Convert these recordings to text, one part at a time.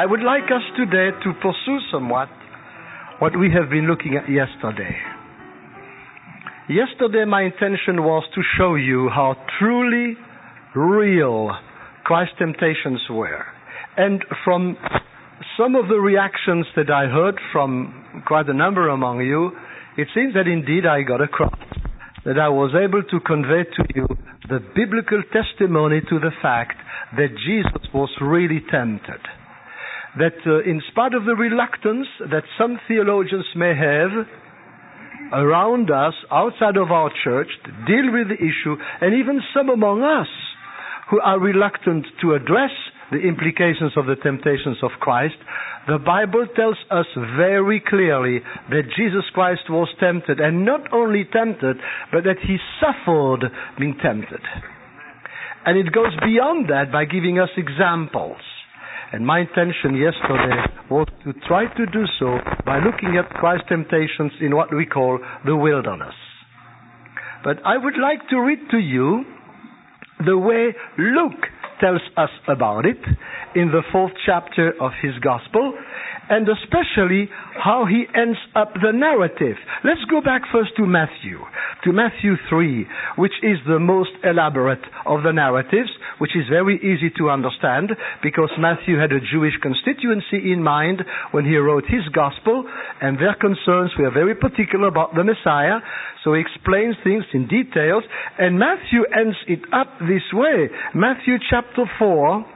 I would like us today to pursue somewhat what we have been looking at yesterday. Yesterday my intention was to show you how truly real Christ's temptations were. And from some of the reactions that I heard from quite a number among you, it seems that indeed I got across, that I was able to convey to you the biblical testimony to the fact that Jesus was really tempted. That in spite of the reluctance that some theologians may have around us, outside of our church, to deal with the issue, and even some among us who are reluctant to address the implications of the temptations of Christ, the Bible tells us very clearly that Jesus Christ was tempted, and not only tempted, but that he suffered being tempted. And it goes beyond that by giving us examples. And my intention yesterday was to try to do so by looking at Christ's temptations in what we call the wilderness. But I would like to read to you the way Luke tells us about it in the 4th chapter of his gospel, and especially how he ends up the narrative. Let's go back first to Matthew 3, which is the most elaborate of the narratives, which is very easy to understand because Matthew had a Jewish constituency in mind when he wrote his gospel, and their concerns were very particular about the Messiah, so he explains things in details, and Matthew ends it up this way. Matthew chapter 4,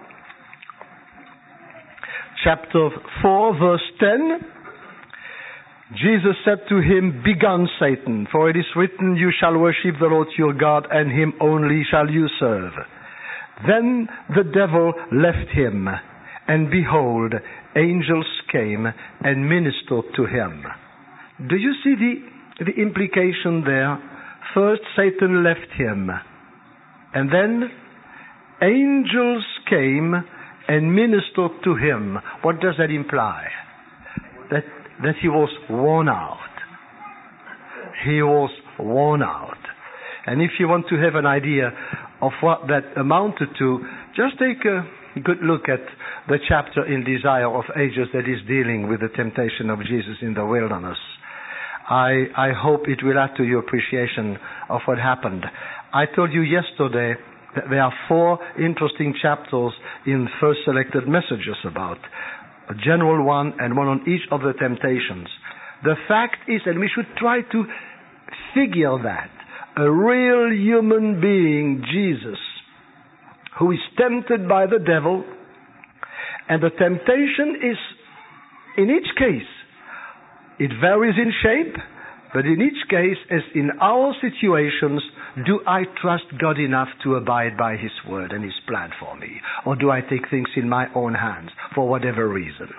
verse 10, Jesus said to him, "Begone, Satan, for it is written, you shall worship the Lord your God, and him only shall you serve." Then the devil left him, and behold, angels came and ministered to him. Do you see the implication there? First, Satan left him, and then angels came and ministered to him. What does that imply? That he was worn out. He was worn out. And if you want to have an idea of what that amounted to, just take a good look at the chapter in Desire of Ages that is dealing with the temptation of Jesus in the wilderness. I hope it will add to your appreciation of what happened. I told you yesterday that there are 4 interesting chapters in First Selected Messages about a general one and one on each of the temptations. The fact is, and we should try to figure that, a real human being, Jesus, who is tempted by the devil, and the temptation is, in each case, it varies in shape, but in each case, as in our situations, do I trust God enough to abide by his word and his plan for me? Or do I take things in my own hands for whatever reason?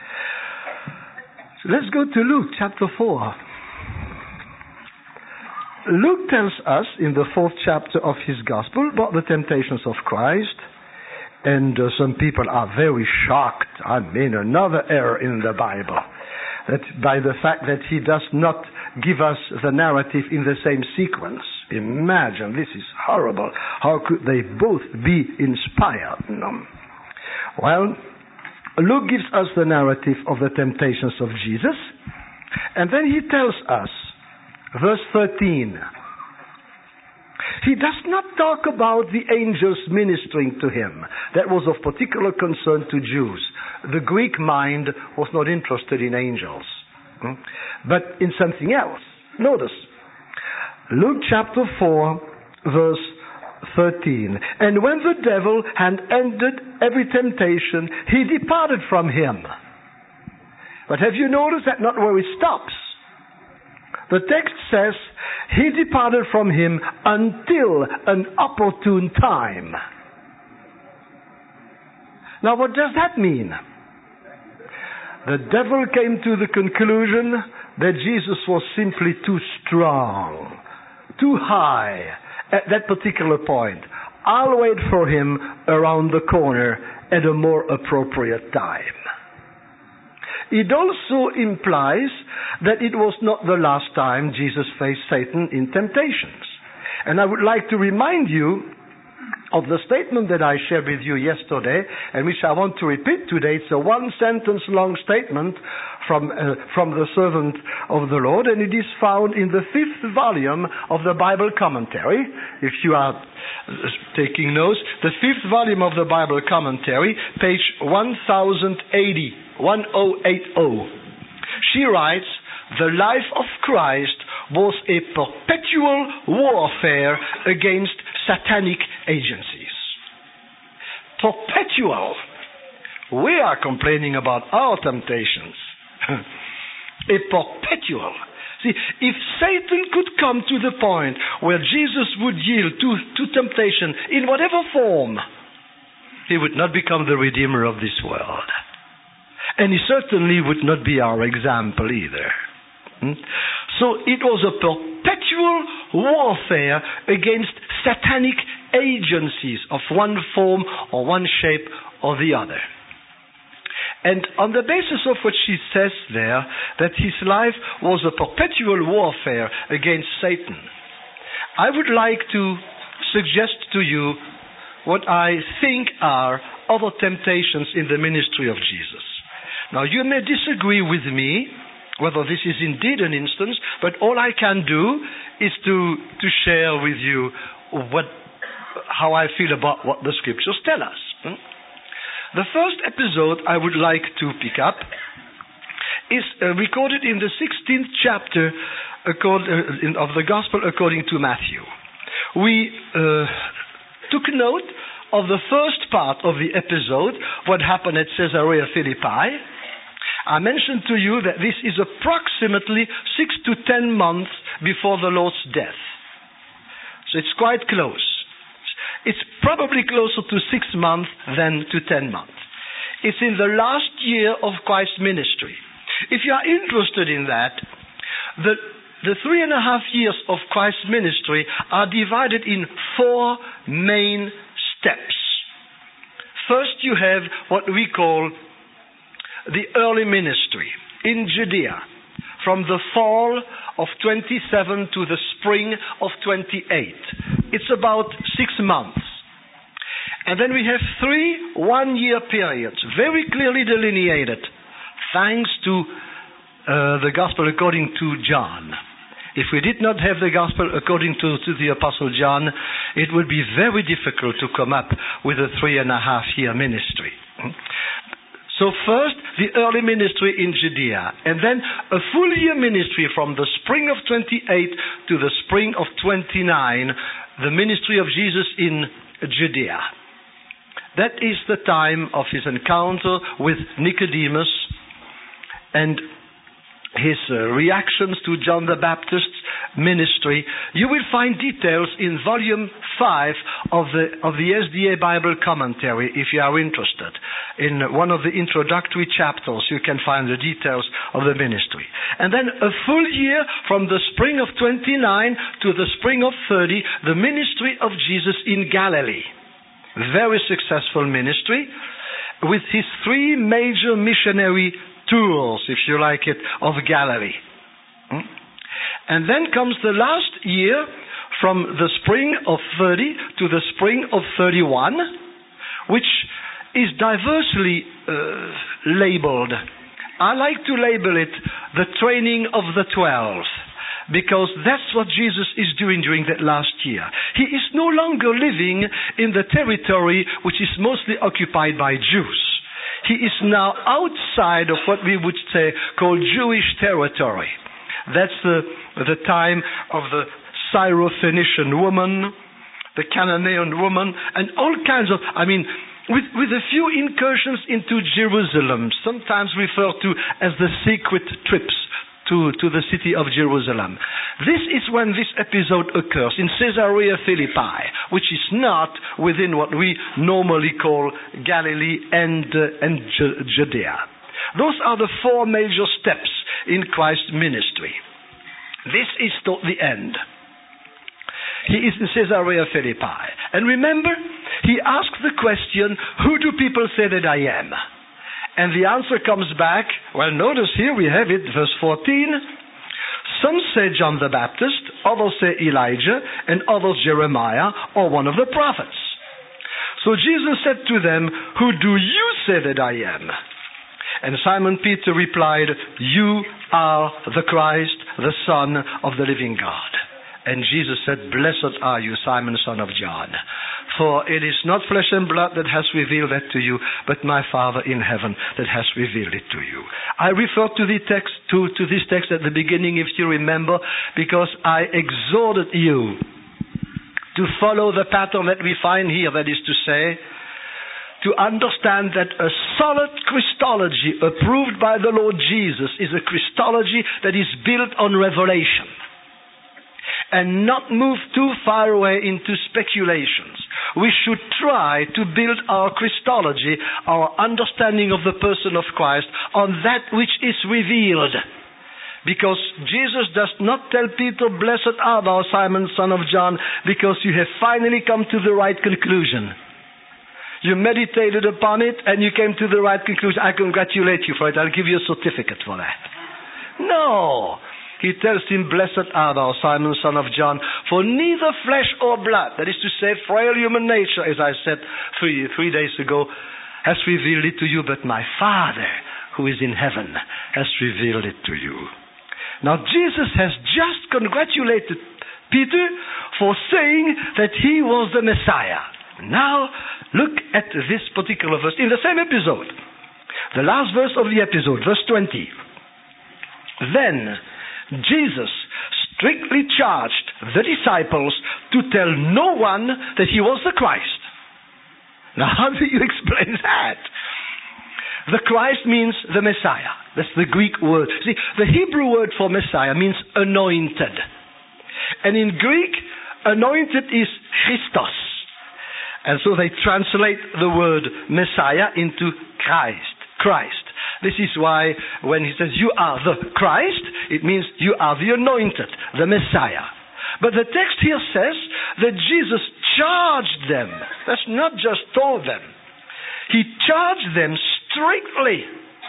So let's go to Luke chapter 4. Luke tells us in the 4th chapter of his gospel about the temptations of Christ. And some people are very shocked. I mean, another error in the Bible. That by the fact that he does not give us the narrative in the same sequence. Imagine, this is horrible. How could they both be inspired? No. Well, Luke gives us the narrative of the temptations of Jesus, and then he tells us, verse 13, he does not talk about the angels ministering to him. That was of particular concern to Jews. The Greek mind was not interested in angels, but in something else. Notice, Luke chapter 4, verse 13. And when the devil had ended every temptation, he departed from him. But have you noticed that not where it stops? The text says, he departed from him until an opportune time. Now what does that mean? The devil came to the conclusion that Jesus was simply too strong, too high at that particular point. I'll wait for him around the corner at a more appropriate time. It also implies that it was not the last time Jesus faced Satan in temptations. And I would like to remind you of the statement that I shared with you yesterday, and which I want to repeat today. It's a one-sentence long statement from the servant of the Lord, and it is found in the 5th volume of the Bible commentary. If you are taking notes, the 5th volume of the Bible commentary, page 1080. She writes, "The life of Christ was a perpetual warfare against satanic agencies." Perpetual. We are complaining about our temptations. A perpetual. See, if Satan could come to the point where Jesus would yield to temptation in whatever form, he would not become the Redeemer of this world. And he certainly would not be our example either. So it was a perpetual warfare against satanic agencies of one form or one shape or the other. And on the basis of what she says there, that his life was a perpetual warfare against Satan, I would like to suggest to you what I think are other temptations in the ministry of Jesus. Now, you may disagree with me whether this is indeed an instance, but all I can do is to share with you how I feel about what the scriptures tell us. The first episode I would like to pick up is recorded in the 16th chapter of the Gospel according to Matthew. We took note of the first part of the episode, what happened at Caesarea Philippi. I mentioned to you that this is approximately 6 to 10 months before the Lord's death. So it's quite close. It's probably closer to 6 months than to 10 months. It's in the last year of Christ's ministry. If you are interested in that, the 3.5 years of Christ's ministry are divided in 4 main steps. First, you have what we call the early ministry in Judea, from the fall of 27 to the spring of 28. It's about 6 months. And then we have 3 one-year periods, very clearly delineated, thanks to the Gospel according to John. If we did not have the Gospel according to the Apostle John, it would be very difficult to come up with a 3.5-year ministry. So first, the early ministry in Judea, and then a full-year ministry from the spring of 28 to the spring of 29, the ministry of Jesus in Judea. That is the time of his encounter with Nicodemus and his reactions to John the Baptist's ministry. You will find details in volume 5 of the SDA Bible commentary if you are interested. In one of the introductory chapters you can find the details of the ministry. And then a full year from the spring of 29 to the spring of 30, the ministry of Jesus in Galilee. Very successful ministry with his 3 major missionary tours, if you like it, of Galilee. And then comes the last year from the spring of 30 to the spring of 31, which is diversely labeled. I like to label it the training of the 12, because that's what Jesus is doing during that last year. He is no longer living in the territory which is mostly occupied by Jews. He is now outside of what we would say called Jewish territory. That's the time of the Syrophoenician woman, the Canaanite woman, and all kinds of, with a few incursions into Jerusalem, sometimes referred to as the secret trips to the city of Jerusalem. This is when this episode occurs in Caesarea Philippi, which is not within what we normally call Galilee and Judea. Those are the 4 major steps in Christ's ministry. This is the end. He is in Caesarea Philippi. And remember, he asked the question, who do people say that I am? And the answer comes back, well, notice here we have it, verse 14. Some say John the Baptist, others say Elijah, and others Jeremiah, or one of the prophets. So Jesus said to them, "Who do you say that I am?" And Simon Peter replied, "You are the Christ, the Son of the living God." And Jesus said, "Blessed are you, Simon, son of John, for it is not flesh and blood that has revealed that to you, but my Father in heaven that has revealed it to you." I refer to the text, to this text at the beginning, if you remember, because I exhorted you to follow the pattern that we find here, that is to say, to understand that a solid Christology approved by the Lord Jesus is a Christology that is built on revelation and not move too far away into speculations. We should try to build our Christology, our understanding of the person of Christ, on that which is revealed. Because Jesus does not tell Peter, "Blessed art thou, Simon, son of John, because you have finally come to the right conclusion. You meditated upon it and you came to the right conclusion. I congratulate you for it. I'll give you a certificate for that." No. He tells him, "Blessed art thou, Simon, son of John, for neither flesh or blood," that is to say, frail human nature, as I said three days ago, "has revealed it to you, but my Father, who is in heaven, has revealed it to you." Now, Jesus has just congratulated Peter for saying that he was the Messiah. Now, look at this particular verse in the same episode. The last verse of the episode, verse 20. "Then Jesus strictly charged the disciples to tell no one that he was the Christ." Now, how do you explain that? The Christ means the Messiah. That's the Greek word. See, the Hebrew word for Messiah means anointed. And in Greek, anointed is Christos. And so they translate the word Messiah into Christ. This is why when he says, "You are the Christ," it means you are the anointed, the Messiah. But the text here says that Jesus charged them. That's not just told them. He charged them strictly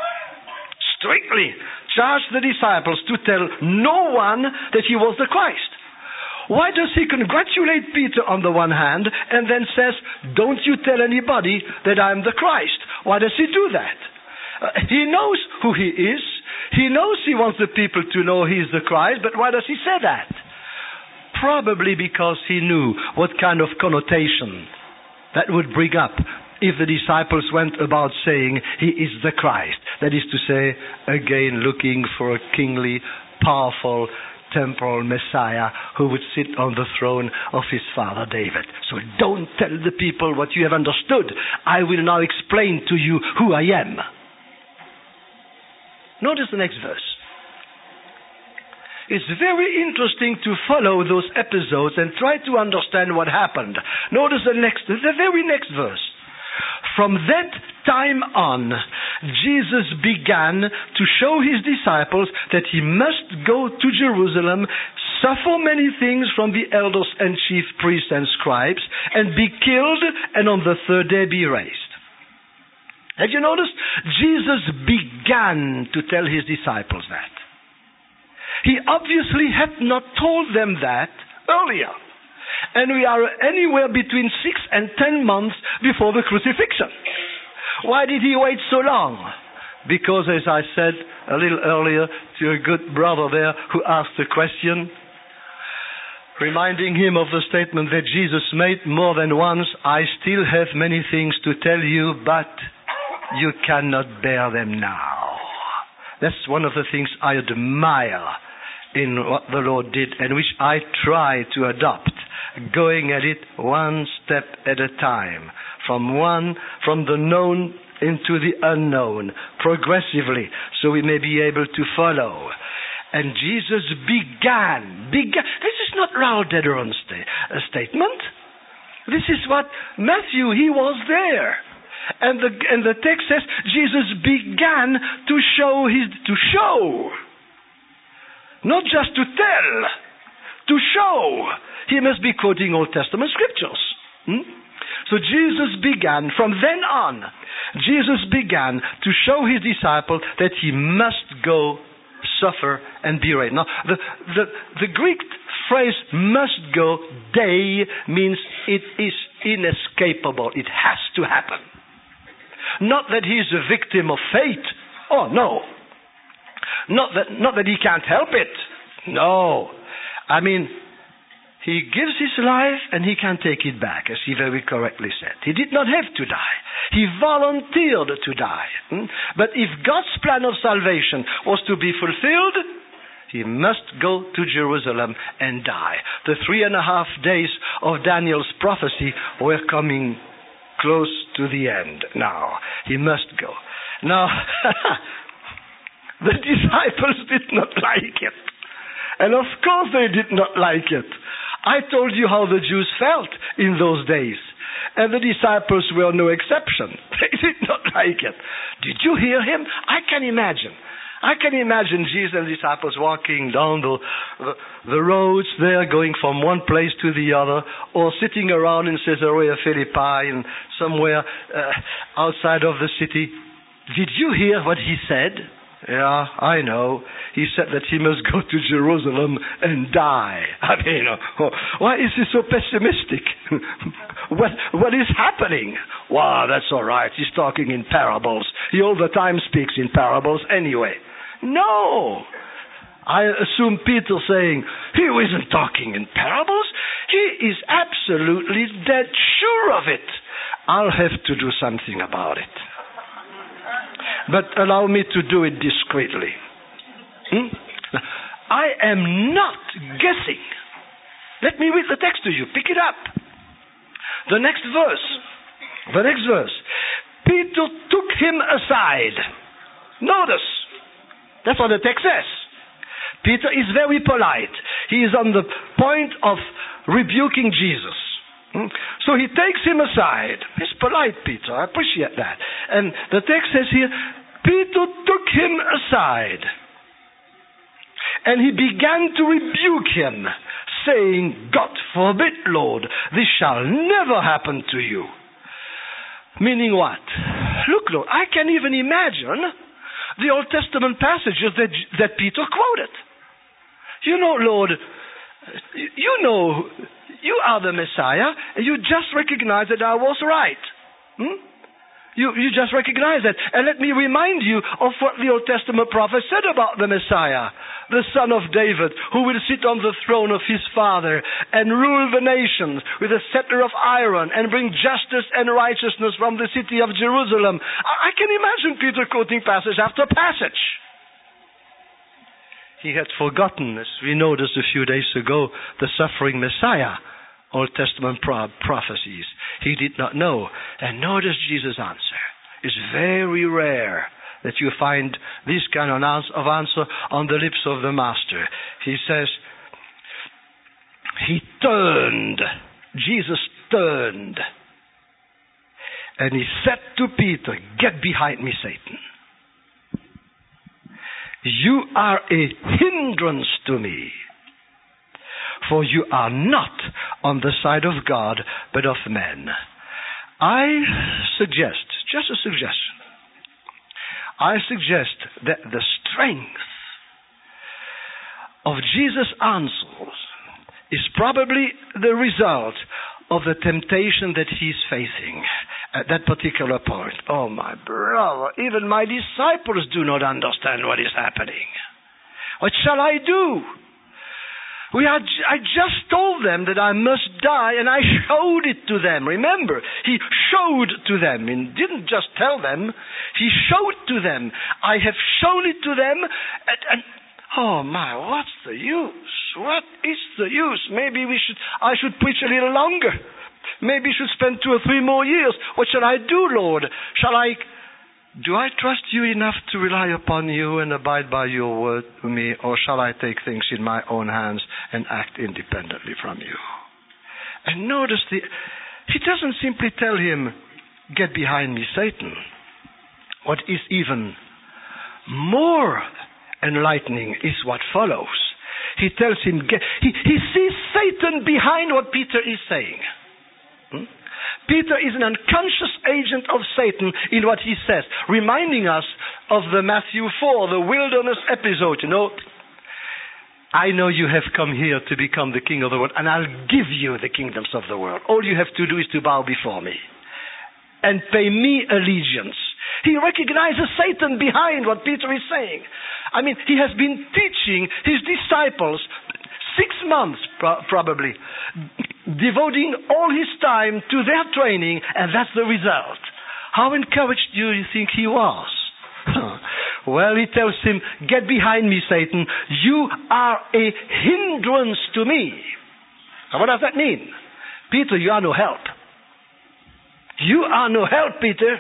charged the disciples to tell no one that he was the Christ. Why does he congratulate Peter on the one hand and then says, "Don't you tell anybody that I'm the Christ"? Why does he do that? He knows who he is. He knows he wants the people to know he's the Christ, but why does he say that? Probably because he knew what kind of connotation that would bring up if the disciples went about saying he is the Christ. That is to say, again, looking for a kingly, powerful, temporal Messiah who would sit on the throne of his father David. So don't tell the people what you have understood. I will now explain to you who I am. Notice the next verse. It's very interesting to follow those episodes and try to understand what happened. Notice the very next verse. "From that time on, Jesus began to show his disciples that he must go to Jerusalem, suffer many things from the elders and chief priests and scribes, and be killed, and on the third day be raised." Have you noticed? Jesus began to tell his disciples that. He obviously had not told them that earlier. And we are anywhere between 6 and 10 months before the crucifixion. Why did he wait so long? Because, as I said a little earlier to a good brother there who asked the question, reminding him of the statement that Jesus made more than once, "I still have many things to tell you, but you cannot bear them now." That's one of the things I admire in what the Lord did and which I try to adopt, going at it one step at a time, from the known into the unknown, progressively, so we may be able to follow. And Jesus began. This is not Raoul Dederon's statement. This is what Matthew, he was there. And the text says Jesus began to show. Not just to tell, to show. He must be quoting Old Testament scriptures. So Jesus began, from then on, Jesus began to show his disciples that he must go, suffer, and be raised. Now, the Greek phrase must go, dei, means it is inescapable. It has to happen. Not that he's a victim of fate. Oh, no. Not that he can't help it. No. I mean, he gives his life and he can take it back, as he very correctly said. He did not have to die. He volunteered to die. But if God's plan of salvation was to be fulfilled, he must go to Jerusalem and die. The 3.5 days of Daniel's prophecy were coming close to the end now. He must go. Now, the disciples did not like it. And of course they did not like it. I told you how the Jews felt in those days. And the disciples were no exception. They did not like it. Did you hear him? I can imagine Jesus and the disciples walking down the roads there, going from one place to the other, or sitting around in Caesarea Philippi and somewhere outside of the city. Did you hear what he said? Yeah, I know. He said that he must go to Jerusalem and die. I mean, why is he so pessimistic? What is happening? Wow, that's all right. He's talking in parables. He all the time speaks in parables anyway. No. I assume Peter saying, he isn't talking in parables. He is absolutely dead sure of it. I'll have to do something about it. But allow me to do it discreetly. I am not guessing. Let me read the text to you. Pick it up. The next verse. Peter took him aside. Notice. That's what the text says. Peter is very polite. He is on the point of rebuking Jesus. So he takes him aside. He's polite, Peter. I appreciate that. And the text says here, Peter took him aside. And he began to rebuke him, saying, God forbid, Lord, this shall never happen to you. Meaning what? Look, Lord, I can even imagine the Old Testament passages that Peter quoted. You know, Lord, you know, you are the Messiah, and you just recognize that I was right. You just recognize that. And let me remind you of what the Old Testament prophet said about the Messiah, the son of David, who will sit on the throne of his father and rule the nations with a scepter of iron and bring justice and righteousness from the city of Jerusalem. I can imagine Peter quoting passage after passage. He had forgotten, as we noticed a few days ago, the suffering Messiah, Old Testament prophecies. He did not know. And notice Jesus' answer. It's very rare that you find this kind of answer on the lips of the Master. He says, Jesus turned, and he said to Peter, get behind me, Satan. You are a hindrance to me, for you are not on the side of God, but of men. I suggest, just a suggestion, I suggest that the strength of Jesus' answers is probably the result of the temptation that he's facing at that particular point. Oh, my brother, even my disciples do not understand what is happening. What shall I do? I just told them that I must die, and I showed it to them. Remember, he showed to them. He didn't just tell them. He showed to them. I have shown it to them, and oh my, what's the use? What is the use? Maybe I should preach a little longer. Maybe I should spend 2 or 3 more years. What shall I do, Lord? Do I trust you enough to rely upon you and abide by your word to me, or shall I take things in my own hands and act independently from you? And notice he doesn't simply tell him, get behind me, Satan. What is even more enlightening is what follows. He tells him, he sees Satan behind what Peter is saying. Peter is an unconscious agent of Satan in what he says, reminding us of the Matthew 4, the wilderness episode, I know you have come here to become the king of the world, and I'll give you the kingdoms of the world. All you have to do is to bow before me and pay me allegiance. He recognizes Satan behind what Peter is saying. I mean, he has been teaching his disciples 6 months probably, devoting all his time to their training, and that's the result. How encouraged do you think he was? Well, he tells him, get behind me, Satan. You are a hindrance to me. Now, what does that mean? Peter, you are no help. You are no help, Peter.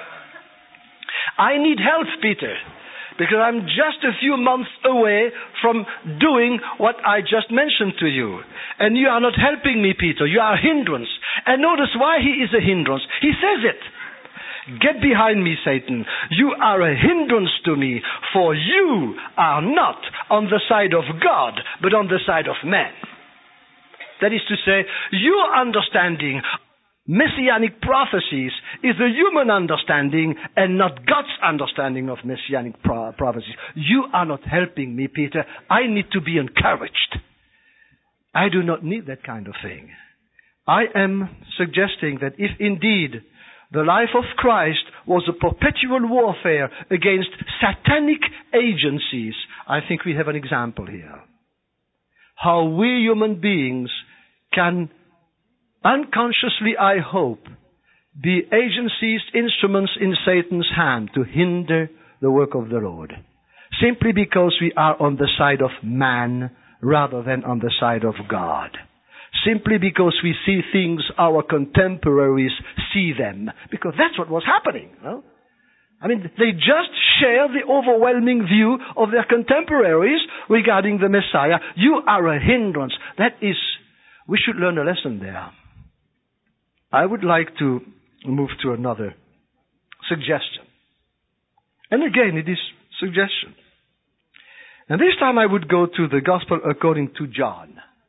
I need help, Peter, because I'm just a few months away from doing what I just mentioned to you. And you are not helping me, Peter. You are a hindrance. And notice why he is a hindrance. He says it. Get behind me, Satan. You are a hindrance to me, for you are not on the side of God, but on the side of man. That is to say, your understanding Messianic prophecies is a human understanding and not God's understanding of Messianic prophecies. You are not helping me, Peter. I need to be encouraged. I do not need that kind of thing. I am suggesting that if indeed the life of Christ was a perpetual warfare against satanic agencies, I think we have an example here. How we human beings can unconsciously, I hope, be agencies, instruments in Satan's hand to hinder the work of the Lord. Simply because we are on the side of man rather than on the side of God. Simply because we see things our contemporaries see them. Because that's what was happening. No? I mean, they just share the overwhelming view of their contemporaries regarding the Messiah. You are a hindrance. That is, we should learn a lesson there. I would like to move to another suggestion. And again, it is suggestion. And this time I would go to the Gospel according to John.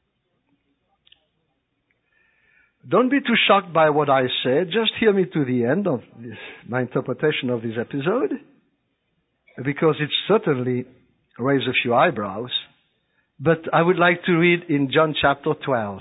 Don't be too shocked by what I said. Just hear me to the end of my interpretation of this episode, because it certainly raised a few eyebrows. But I would like to read in John chapter 12.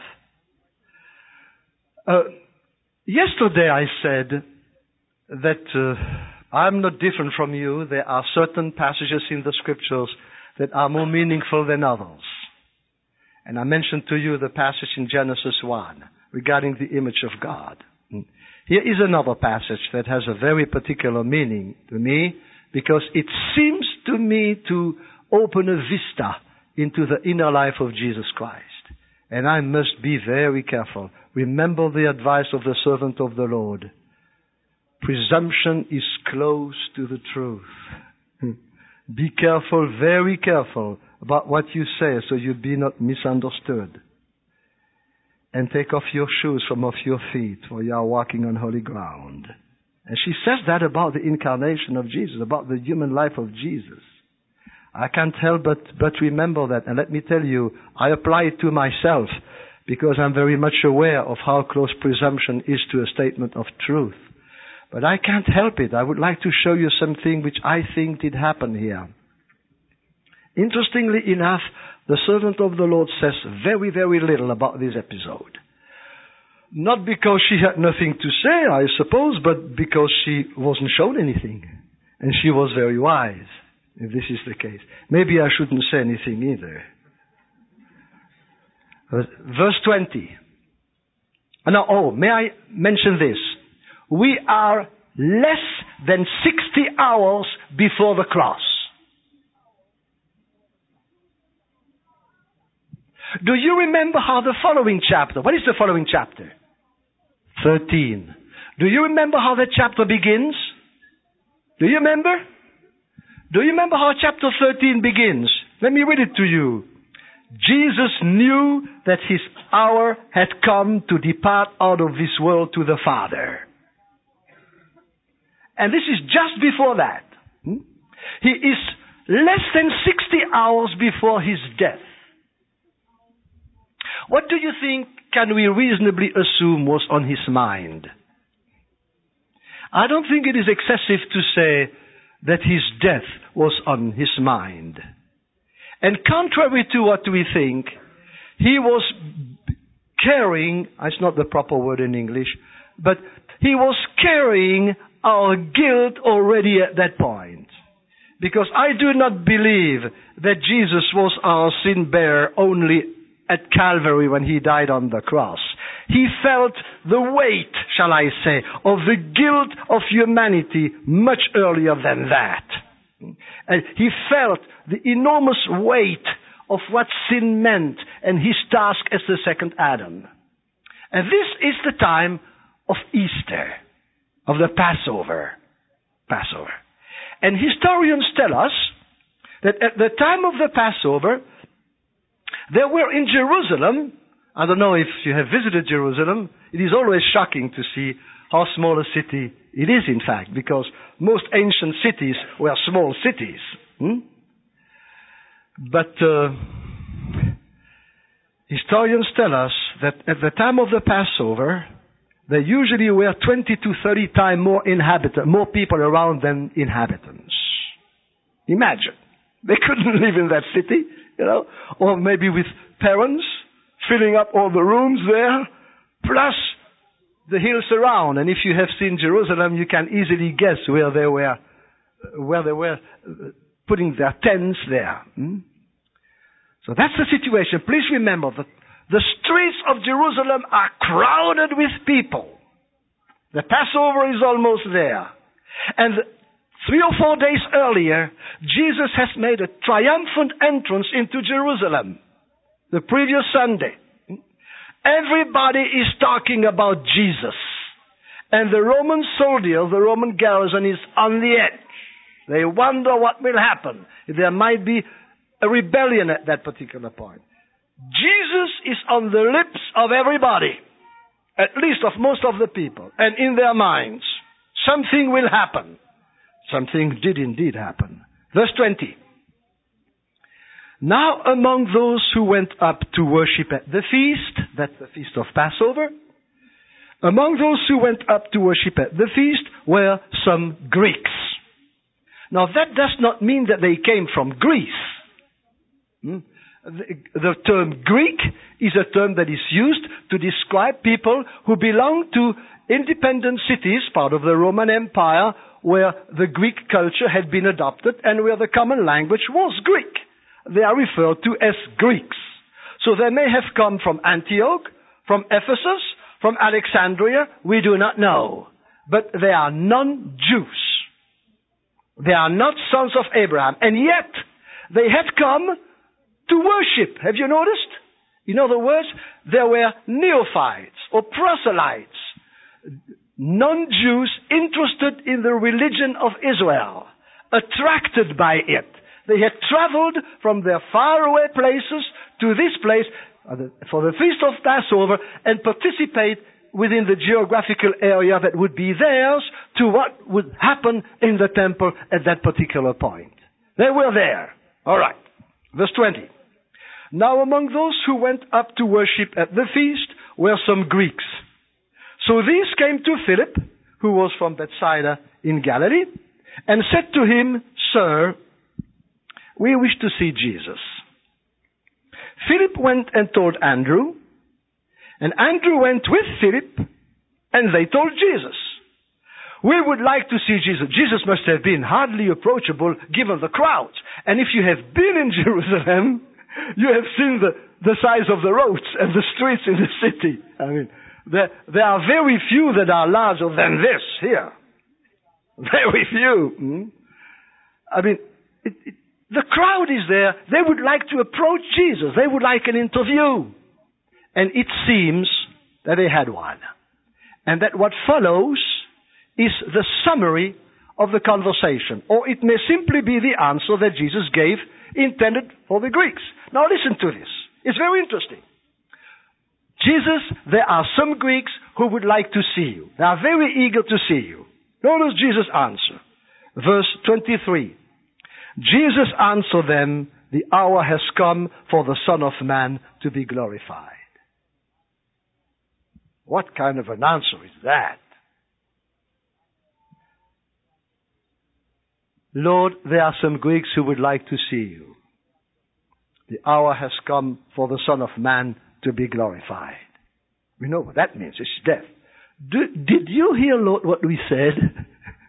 Yesterday I said that I'm not different from you. There are certain passages in the Scriptures that are more meaningful than others. And I mentioned to you the passage in Genesis 1 regarding the image of God. Here is another passage that has a very particular meaning to me, because it seems to me to open a vista into the inner life of Jesus Christ. And I must be very careful. Remember the advice of the servant of the Lord. Presumption is close to the truth. Be careful, very careful, about what you say, so you be not misunderstood. And take off your shoes from off your feet, for you are walking on holy ground. And she says that about the incarnation of Jesus, about the human life of Jesus. I can't help but remember that. And let me tell you, I apply it to myself, because I'm very much aware of how close presumption is to a statement of truth. But I can't help it. I would like to show you something which I think did happen here. Interestingly enough, the servant of the Lord says very, very little about this episode. Not because she had nothing to say, I suppose, but because she wasn't shown anything. And she was very wise, if this is the case. Maybe I shouldn't say anything either. Verse 20. May I mention this? We are less than 60 hours before the cross. Do you remember how the following chapter, what is the following chapter? 13. Do you remember how that chapter begins? Do you remember? Do you remember how chapter 13 begins? Let me read it to you. Jesus knew that his hour had come to depart out of this world to the Father. And this is just before that. He is less than 60 hours before his death. What do you think can we reasonably assume was on his mind? I don't think it is excessive to say that his death was on his mind. And contrary to what we think, he was carrying, it's not the proper word in English, but he was carrying our guilt already at that point. Because I do not believe that Jesus was our sin bearer only at Calvary when he died on the cross. He felt the weight, shall I say, of the guilt of humanity much earlier than that. And he felt the enormous weight of what sin meant and his task as the second Adam. And this is the time of Easter, of the Passover. And historians tell us that at the time of the Passover, there were in Jerusalem, I don't know if you have visited Jerusalem, it is always shocking to see how small a city it is, in fact, because most ancient cities were small cities. But historians tell us that at the time of the Passover, there usually were 20 to 30 times more people around than inhabitants. Imagine. They couldn't live in that city, or maybe with parents filling up all the rooms there, plus the hills around. And if you have seen Jerusalem, you can easily guess where they were putting their tents there. So that's the situation. Please remember that the streets of Jerusalem are crowded with people. The Passover is almost there. And 3 or 4 days earlier, Jesus has made a triumphant entrance into Jerusalem. The previous Sunday. Everybody is talking about Jesus. And the Roman soldiers, the Roman garrison is on the edge. They wonder what will happen. There might be a rebellion at that particular point. Jesus is on the lips of everybody, at least of most of the people, and in their minds. Something will happen. Something did indeed happen. Verse 20. Now among those who went up to worship at the feast, that's the feast of Passover, among those who went up to worship at the feast were some Greeks. Now that does not mean that they came from Greece. The term Greek is a term that is used to describe people who belong to independent cities, part of the Roman Empire, where the Greek culture had been adopted and where the common language was Greek. They are referred to as Greeks. So they may have come from Antioch, from Ephesus, from Alexandria, we do not know. But they are non-Jews. They are not sons of Abraham. And yet, they had come to worship. Have you noticed? In other words, there were neophytes or proselytes, non-Jews interested in the religion of Israel, attracted by it. They had traveled from their faraway places to this place for the Feast of Passover and participate within the geographical area that would be theirs to what would happen in the temple at that particular point. They were there. All right. Verse 20. Now among those who went up to worship at the feast were some Greeks. So these came to Philip, who was from Bethsaida in Galilee, and said to him, Sir, we wish to see Jesus. Philip went and told Andrew, and Andrew went with Philip, and they told Jesus. We would like to see Jesus. Jesus must have been hardly approachable given the crowds. And if you have been in Jerusalem, you have seen the size of the roads and the streets in the city. I mean, there are very few that are larger than this here. Very few. I mean, the crowd is there. They would like to approach Jesus. They would like an interview. And it seems that they had one. And that what follows is the summary of the conversation. Or it may simply be the answer that Jesus gave intended for the Greeks. Now listen to this. It's very interesting. Jesus, there are some Greeks who would like to see you. They are very eager to see you. Notice Jesus' answer. Verse 23. Jesus answered them, the hour has come for the Son of Man to be glorified. What kind of an answer is that? Lord, there are some Greeks who would like to see you. The hour has come for the Son of Man to be glorified. We know what that means. It's death. Did you hear, Lord, what we said?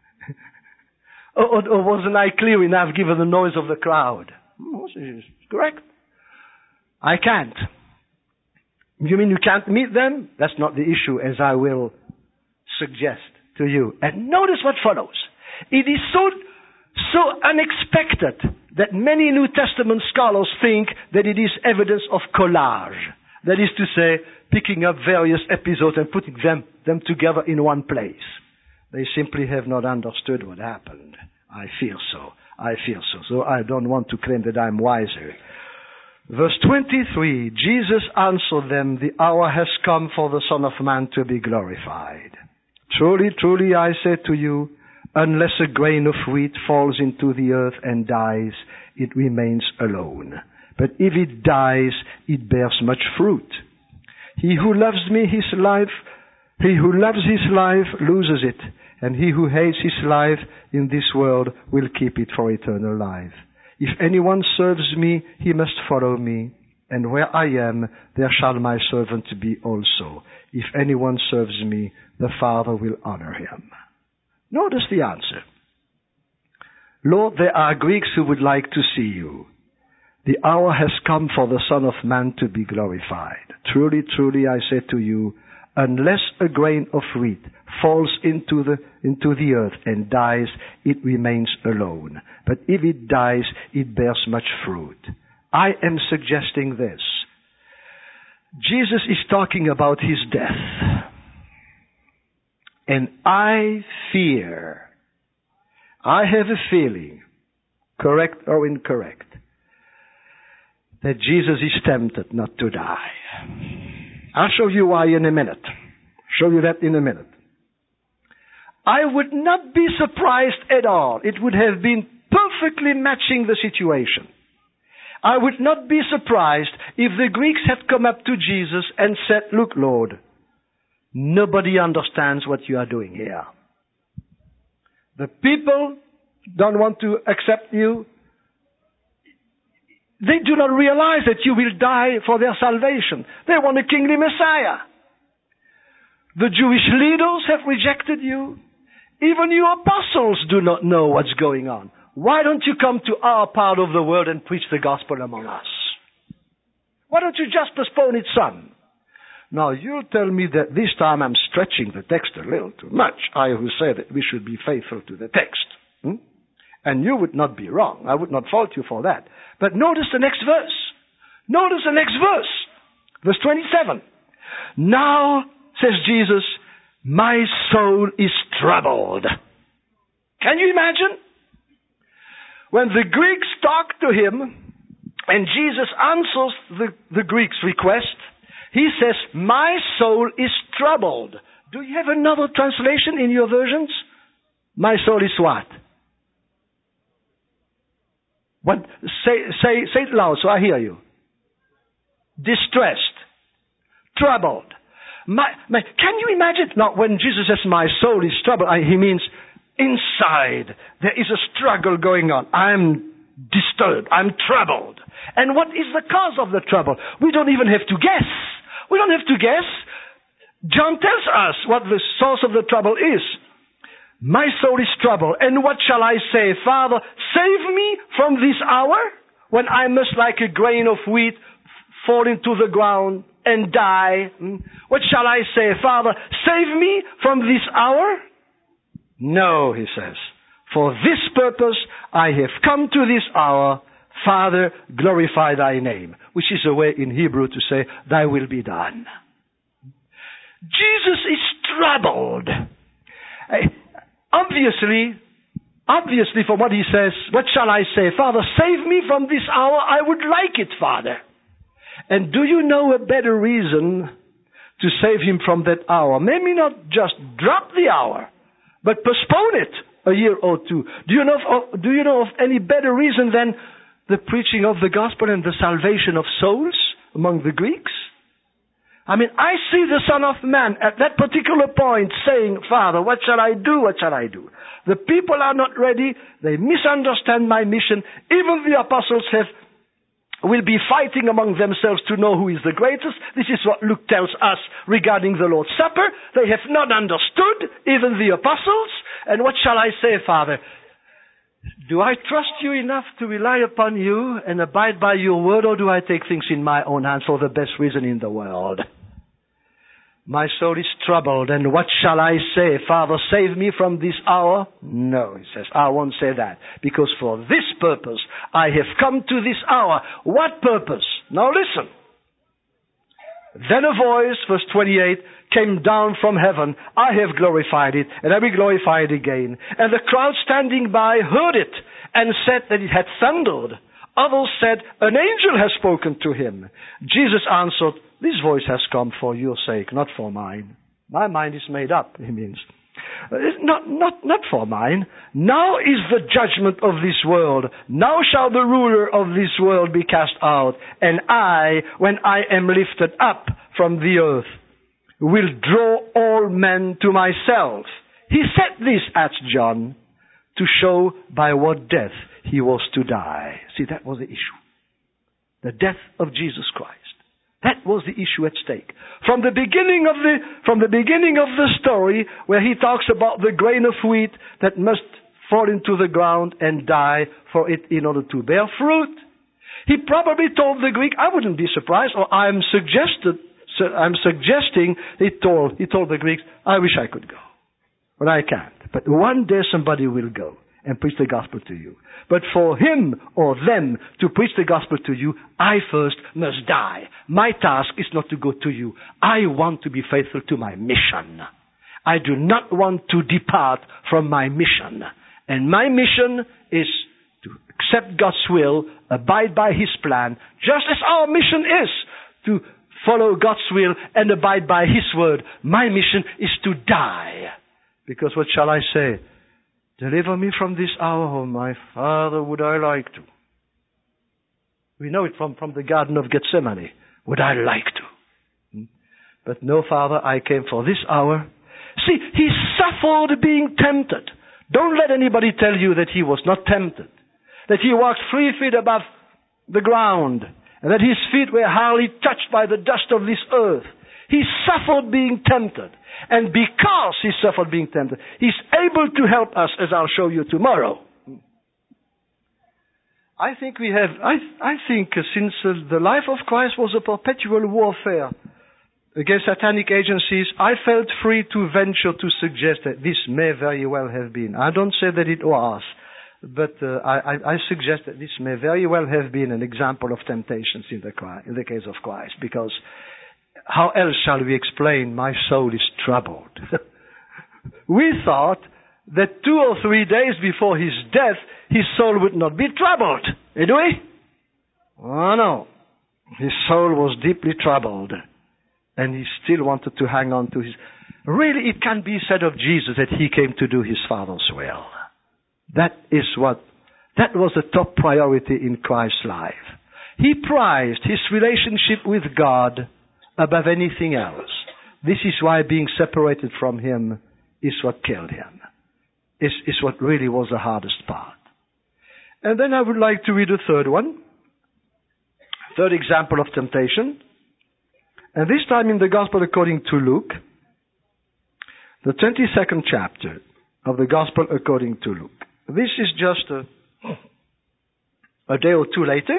or wasn't I clear enough given the noise of the crowd? Correct. I can't. You mean you can't meet them? That's not the issue, as I will suggest to you. And notice what follows. It is so unexpected that many New Testament scholars think that it is evidence of collage. That is to say, picking up various episodes and putting them together in one place. They simply have not understood what happened. I feel so. So I don't want to claim that I'm wiser. Verse 23, Jesus answered them, the hour has come for the Son of Man to be glorified. Truly, truly, I say to you, unless a grain of wheat falls into the earth and dies, it remains alone. But if it dies, it bears much fruit. He who loves his life loses it, and he who hates his life in this world will keep it for eternal life. If anyone serves me, he must follow me, and where I am, there shall my servant be also. If anyone serves me, the Father will honor him. Notice the answer. Lord, there are Greeks who would like to see you. The hour has come for the Son of Man to be glorified. Truly, truly, I say to you, unless a grain of wheat falls into the earth and dies, it remains alone. But if it dies, it bears much fruit. I am suggesting this. Jesus is talking about his death. And I have a feeling, correct or incorrect, that Jesus is tempted not to die. I'll show you why in a minute. Show you that in a minute. I would not be surprised at all. It would have been perfectly matching the situation. I would not be surprised if the Greeks had come up to Jesus and said, look, Lord, nobody understands what you are doing here. The people don't want to accept you. They do not realize that you will die for their salvation. They want a kingly Messiah. The Jewish leaders have rejected you. Even your apostles do not know what's going on. Why don't you come to our part of the world and preach the gospel among us? Why don't you just postpone it some? Now, you'll tell me that this time I'm stretching the text a little too much. I who say that we should be faithful to the text. And you would not be wrong. I would not fault you for that. But notice the next verse. Notice the next verse. Verse 27. Now, says Jesus, my soul is troubled. Can you imagine? When the Greeks talk to him, and Jesus answers the Greeks' request, he says, my soul is troubled. Do you have another translation in your versions? My soul is what? What? Say it loud so I hear you. Distressed. Troubled. Can you imagine? Now, when Jesus says, my soul is troubled, he means inside there is a struggle going on. I'm disturbed. I'm troubled. And what is the cause of the trouble? We don't even have to guess. We don't have to guess. John tells us what the source of the trouble is. My soul is troubled. And what shall I say? Father, save me from this hour when I must like a grain of wheat fall into the ground and die. What shall I say? Father, save me from this hour? No, he says. For this purpose I have come to this hour. Father, glorify thy name. Which is a way in Hebrew to say, thy will be done. Jesus is troubled. Obviously from what he says, what shall I say? Father, save me from this hour. I would like it, Father. And do you know a better reason to save him from that hour? Maybe not just drop the hour, but postpone it a year or two. Do you know of any better reason than the preaching of the gospel and the salvation of souls among the Greeks? I see the Son of Man at that particular point saying, Father, what shall I do? What shall I do? The people are not ready. They misunderstand my mission. Even the apostles have will be fighting among themselves to know who is the greatest. This is what Luke tells us regarding the Lord's Supper. They have not understood, even the apostles. And what shall I say, Father? Do I trust you enough to rely upon you and abide by your word, or do I take things in my own hands for the best reason in the world? My soul is troubled, and what shall I say? Father, save me from this hour? No, he says, I won't say that, because for this purpose I have come to this hour. What purpose? Now listen. Then a voice, verse 28, came down from heaven. I have glorified it, and I will glorify it again. And the crowd standing by heard it, and said that it had thundered. Others said, an angel has spoken to him. Jesus answered, this voice has come for your sake, not for mine. My mind is made up, he means. Not for mine. Now is the judgment of this world. Now shall the ruler of this world be cast out. And I, when I am lifted up from the earth, will draw all men to myself. He said this, adds John, to show by what death he was to die. See, that was the issue. The death of Jesus Christ. That was the issue at stake. From the beginning of the story, where he talks about the grain of wheat that must fall into the ground and die for it in order to bear fruit, he probably told the Greek, I wouldn't be surprised, or I'm suggesting he told the Greeks, I wish I could go, but I can't. But one day somebody will go and preach the gospel to you. But for him or them to preach the gospel to you, I first must die. My task is not to go to you. I want to be faithful to my mission. I do not want to depart from my mission. And my mission is to accept God's will, abide by his plan, just as our mission is to follow God's will and abide by his word. My mission is to die. Because what shall I say? Deliver me from this hour, oh my Father, would I like to. We know it from the Garden of Gethsemane. Would I like to? But no, Father, I came for this hour. See, he suffered being tempted. Don't let anybody tell you that he was not tempted. That he walked 3 feet above the ground. And that his feet were hardly touched by the dust of this earth. He suffered being tempted. And because he suffered being tempted, he's able to help us, as I'll show you tomorrow. I think since the life of Christ was a perpetual warfare against satanic agencies, I felt free to venture to suggest that this may very well have been. I don't say that it was, but I suggest that this may very well have been an example of temptations in the case of Christ, because how else shall we explain my soul is troubled? We thought that 2 or 3 days before his death, his soul would not be troubled. Did we? Oh no. His soul was deeply troubled. And he still wanted to hang on to his... Really, it can be said of Jesus that he came to do his Father's will. That was the top priority in Christ's life. He prized his relationship with God above anything else. This is why being separated from him is what killed him. Is what really was the hardest part. And then I would like to read a third one. Third example of temptation. And this time in the Gospel according to Luke. The 22nd chapter of the Gospel according to Luke. This is just a day or two later.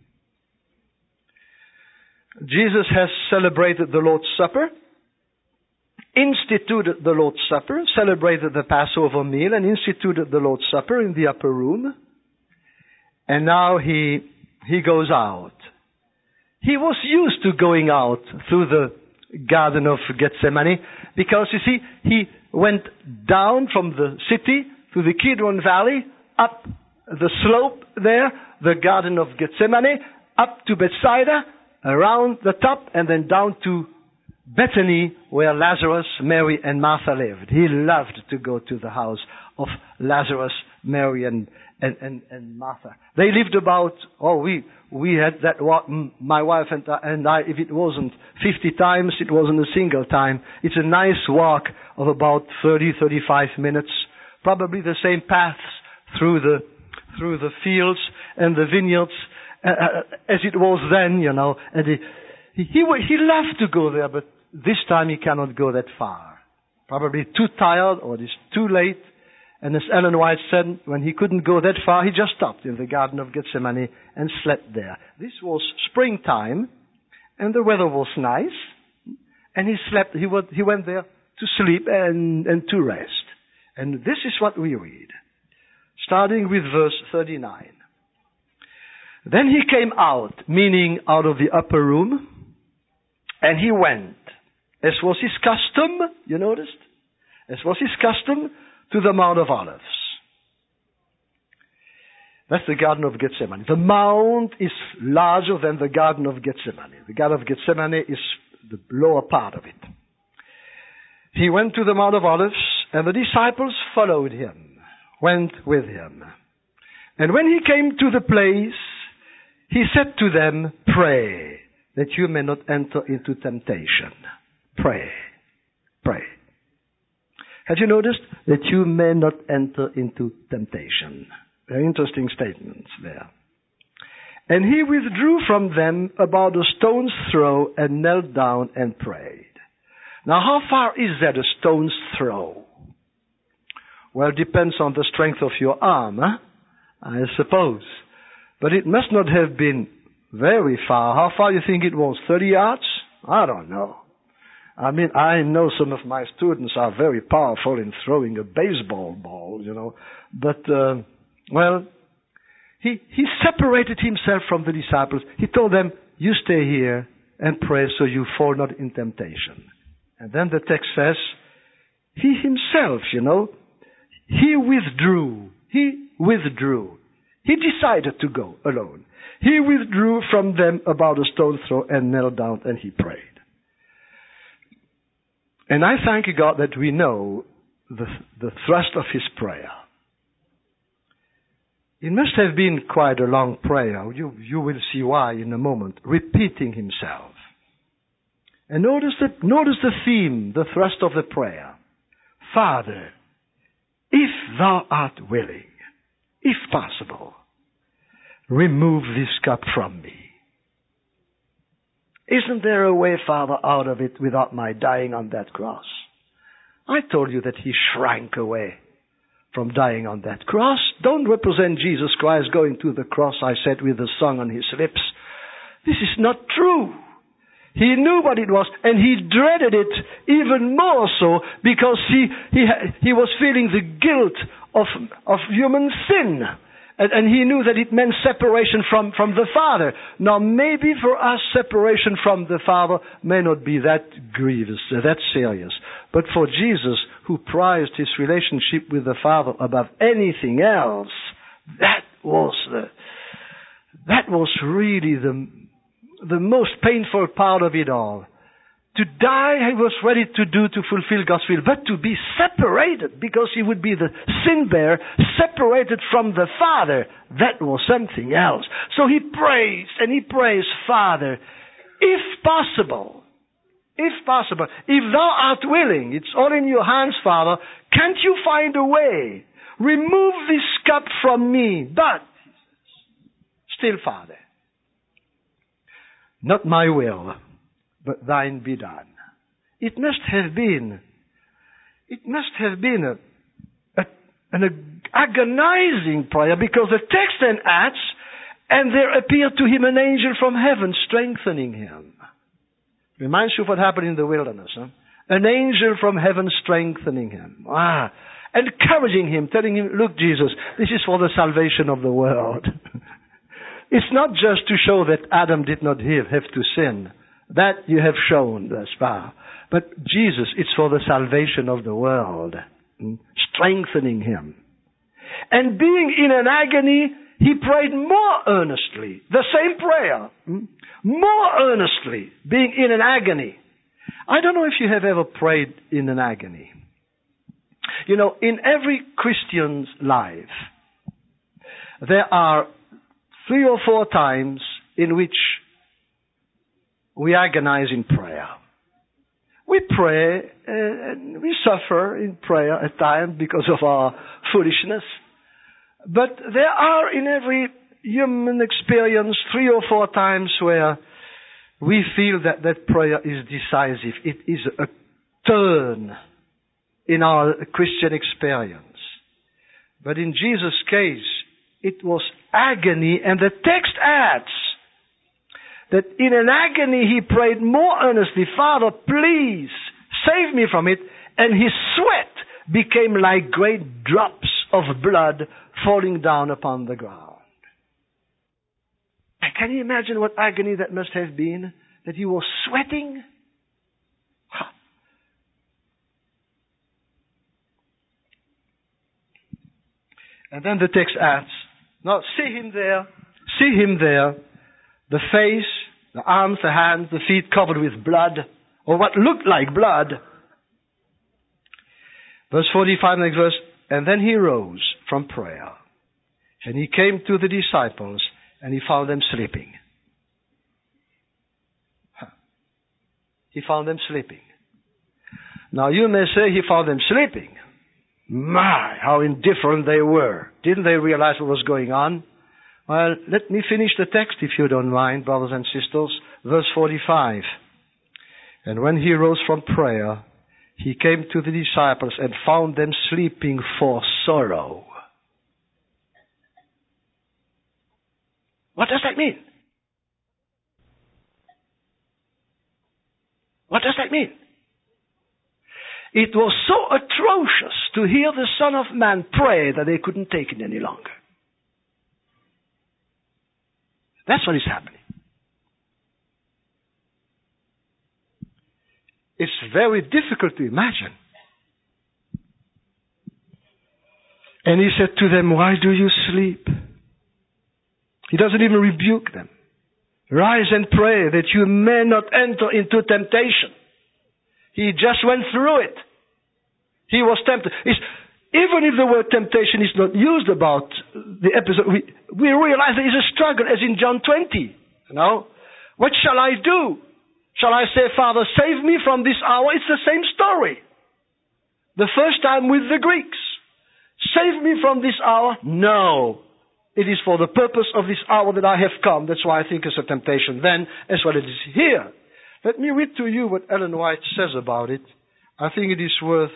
Jesus has celebrated the Lord's Supper, instituted the Lord's Supper, celebrated the Passover meal, and instituted the Lord's Supper in the upper room. And now he goes out. He was used to going out through the Garden of Gethsemane because, you see, he went down from the city through the Kidron Valley, up the slope there, the Garden of Gethsemane, up to Bethsaida, around the top, and then down to Bethany, where Lazarus, Mary, and Martha lived. He loved to go to the house of Lazarus, Mary, and Martha. They lived about, we had that walk, my wife and I, if it wasn't 50 times, it wasn't a single time. It's a nice walk of about 30-35 minutes, probably the same paths through the fields and the vineyards as it was then, and he loved to go there, but this time he cannot go that far. Probably too tired or it's too late. And as Ellen White said, when he couldn't go that far, he just stopped in the Garden of Gethsemane and slept there. This was springtime, and the weather was nice, and he slept. He went there to sleep and to rest. And this is what we read, starting with verse 39. Then he came out, meaning out of the upper room, and he went, as was his custom, you noticed? As was his custom, to the Mount of Olives. That's the Garden of Gethsemane. The mount is larger than the Garden of Gethsemane. The Garden of Gethsemane is the lower part of it. He went to the Mount of Olives, and the disciples followed him, went with him. And when he came to the place, he said to them, "Pray, that you may not enter into temptation." Pray. Pray. Had you noticed? That you may not enter into temptation. Very interesting statements there. And he withdrew from them about a stone's throw and knelt down and prayed. Now, how far is that, a stone's throw? Well, it depends on the strength of your arm, I suppose. But it must not have been very far. How far do you think it was? 30 yards? I don't know. I mean, I know some of my students are very powerful in throwing a baseball ball, But, he separated himself from the disciples. He told them, "You stay here and pray so you fall not in temptation." And then the text says, he himself, he withdrew. He decided to go alone. He withdrew from them about a stone's throw and knelt down and he prayed. And I thank God that we know the thrust of his prayer. It must have been quite a long prayer. You will see why in a moment. Repeating himself. And notice the theme, the thrust of the prayer. Father, if thou art willing, if possible, remove this cup from me. Isn't there a way, Father, out of it without my dying on that cross? I told you that he shrank away from dying on that cross. Don't represent Jesus Christ going to the cross, I said, with a song on his lips. This is not true. He knew what it was, and he dreaded it even more so because he was feeling the guilt of human sin. And he knew that it meant separation from the Father. Now, maybe for us, separation from the Father may not be that grievous, that serious. But for Jesus, who prized his relationship with the Father above anything else, that was really the most painful part of it all. To die, he was ready to do to fulfill God's will, but to be separated, because he would be the sin bearer, separated from the Father, that was something else. So he prays, Father, if possible, if thou art willing, it's all in your hands, Father, can't you find a way? Remove this cup from me, but, still, Father, not my will, but thine be done. It must have been an agonizing prayer, because the text then adds, and there appeared to him an angel from heaven strengthening him. Reminds you of what happened in the wilderness, huh? An angel from heaven strengthening him. Encouraging him, telling him, look, Jesus, this is for the salvation of the world. It's not just to show that Adam did not have to sin. That you have shown thus far. But Jesus, it's for the salvation of the world. Strengthening him. And being in an agony, he prayed more earnestly. The same prayer. More earnestly. Being in an agony. I don't know if you have ever prayed in an agony. In every Christian's life, there are 3 or 4 times in which we agonize in prayer. We pray and we suffer in prayer at times because of our foolishness. But there are in every human experience 3 or 4 times where we feel that prayer is decisive. It is a turn in our Christian experience. But in Jesus' case, it was agony, and the text adds that in an agony he prayed more earnestly, Father, please save me from it, and his sweat became like great drops of blood falling down upon the ground. And can you imagine what agony that must have been? That he was sweating? And then the text adds, now see him there, the face, the arms, the hands, the feet covered with blood, or what looked like blood. Verse 45, next verse, and then he rose from prayer, and he came to the disciples, and he found them sleeping. He found them sleeping. Now you may say he found them sleeping. My, how indifferent they were. Didn't they realize what was going on? Well, let me finish the text if you don't mind, brothers and sisters. Verse 45. And when he rose from prayer, he came to the disciples and found them sleeping for sorrow. What does that mean? What does that mean? It was so atrocious to hear the Son of Man pray that they couldn't take it any longer. That's what is happening. It's very difficult to imagine. And he said to them, why do you sleep? He doesn't even rebuke them. Rise and pray that you may not enter into temptation. He just went through it. He was tempted. Even if the word temptation is not used about the episode, we realize there is a struggle, as in John 20. You know, what shall I do? Shall I say, Father, save me from this hour? It's the same story. The first time with the Greeks. Save me from this hour? No. It is for the purpose of this hour that I have come. That's why I think it's a temptation then, as well as it is here. Let me read to you what Ellen White says about it. I think it is worth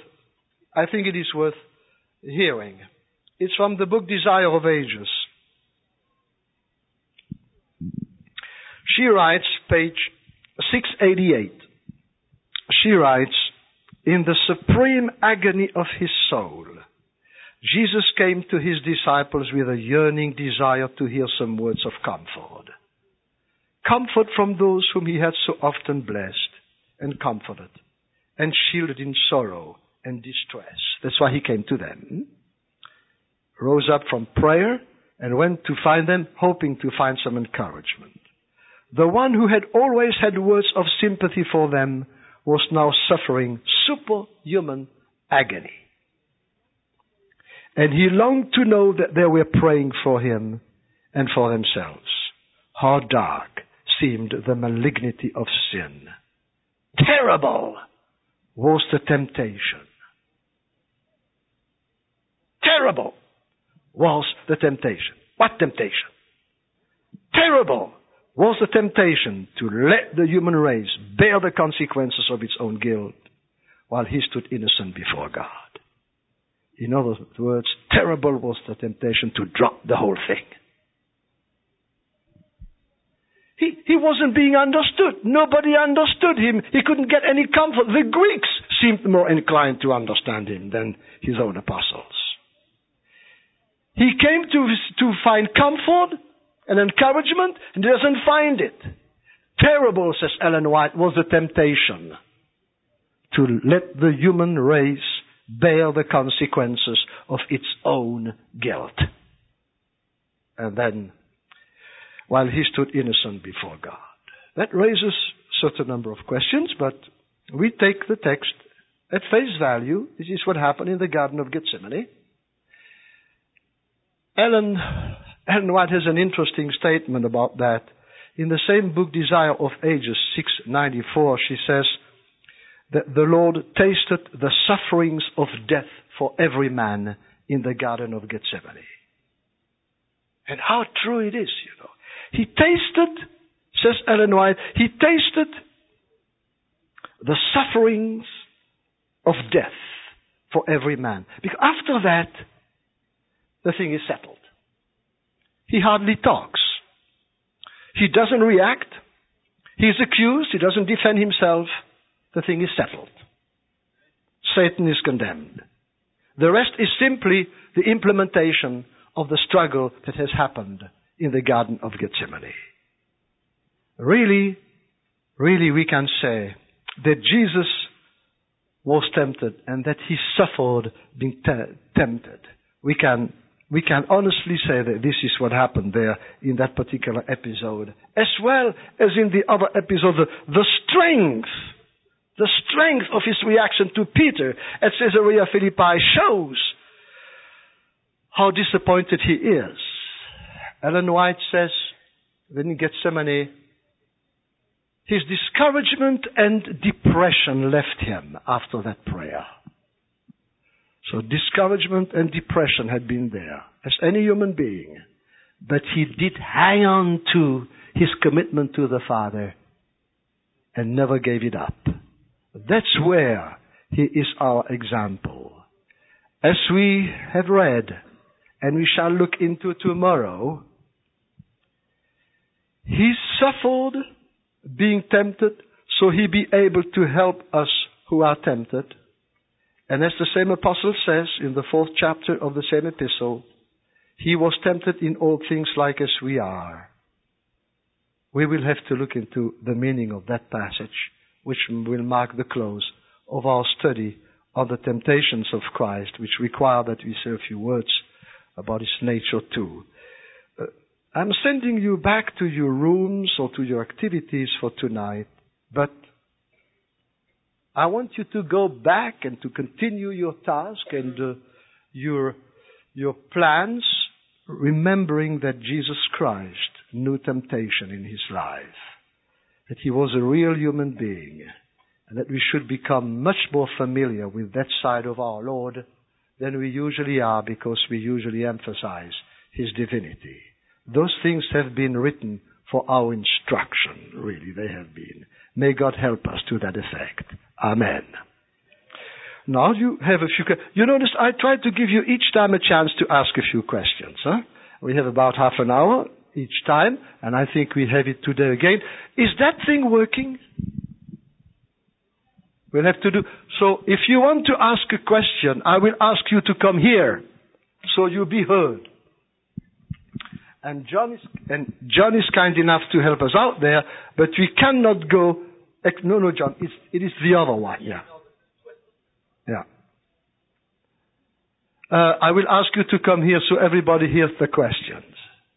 hearing. It's from the book Desire of Ages. She writes, page 688. She writes, in the supreme agony of his soul, Jesus came to his disciples with a yearning desire to hear some words of comfort. Comfort from those whom he had so often blessed and comforted and shielded in sorrow and distress. That's why he came to them. Rose up from prayer and went to find them, hoping to find some encouragement. The one who had always had words of sympathy for them was now suffering superhuman agony. And he longed to know that they were praying for him and for themselves. How dark seemed the malignity of sin. Terrible was the temptation. Terrible was the temptation. What temptation? Terrible was the temptation to let the human race bear the consequences of its own guilt while he stood innocent before God. In other words, terrible was the temptation to drop the whole thing. He wasn't being understood. Nobody understood him. He couldn't get any comfort. The Greeks seemed more inclined to understand him than his own apostles. He came to find comfort and encouragement, and he doesn't find it. Terrible, says Ellen White, was the temptation to let the human race bear the consequences of its own guilt. And then, while he stood innocent before God. That raises a certain number of questions, but we take the text at face value. This is what happened in the Garden of Gethsemane. Ellen White has an interesting statement about that. In the same book, Desire of Ages, 694, she says that the Lord tasted the sufferings of death for every man in the Garden of Gethsemane. And how true it is, you know. He tasted, says Ellen White, he tasted the sufferings of death for every man. Because after that, the thing is settled. He hardly talks. He doesn't react. He's accused. He doesn't defend himself. The thing is settled. Satan is condemned. The rest is simply the implementation of the struggle that has happened in the Garden of Gethsemane. Really, we can say that Jesus was tempted and that he suffered being tempted. We can honestly say that this is what happened there in that particular episode, as well as in the other episode. The strength of his reaction to Peter at Caesarea Philippi shows how disappointed he is. Ellen White says, when in Gethsemane, his discouragement and depression left him after that prayer. So discouragement and depression had been there, as any human being. But he did hang on to his commitment to the Father and never gave it up. That's where he is our example. As we have read, and we shall look into tomorrow, he suffered being tempted, so he be able to help us who are tempted. And as the same apostle says in the 4th chapter of the same epistle, he was tempted in all things like as we are. We will have to look into the meaning of that passage, which will mark the close of our study on the temptations of Christ, which require that we say a few words about his nature too. I'm sending you back to your rooms or to your activities for tonight, but I want you to go back and to continue your task and your plans, remembering that Jesus Christ knew temptation in his life, that he was a real human being, and that we should become much more familiar with that side of our Lord than we usually are, because we usually emphasize his divinity. Those things have been written for our instruction, really, they have been. May God help us to that effect. Amen. Now you have a few... You notice I tried to give you each time a chance to ask a few questions. Huh? We have about half an hour each time, and I think we have it today again. Is that thing working? We'll have to do... So if you want to ask a question, I will ask you to come here, so you'll be heard. And John is kind enough to help us out there, but we cannot go... No, John, it is the other one, yeah. Yeah. I will ask you to come here so everybody hears the questions.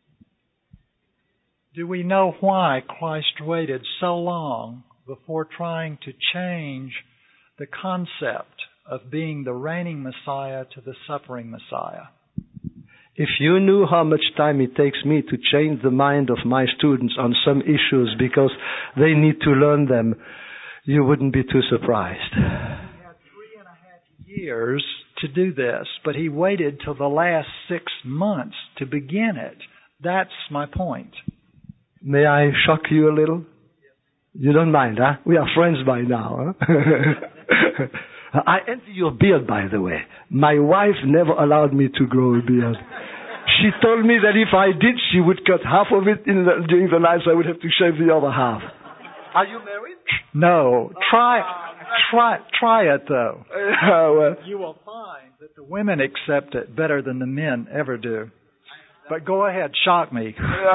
Do we know why Christ waited so long before trying to change the concept of being the reigning Messiah to the suffering Messiah? If you knew how much time it takes me to change the mind of my students on some issues because they need to learn them, you wouldn't be too surprised. He had 3.5 years to do this, but he waited till the last 6 months to begin it. That's my point. May I shock you a little? You don't mind, huh? We are friends by now, huh? I envy your beard, by the way. My wife never allowed me to grow a beard. She told me that if I did, she would cut half of it during the night, so I would have to shave the other half. Are you married? No. Try it, though. Well. You will find that the women accept it better than the men ever do. But go ahead, shock me.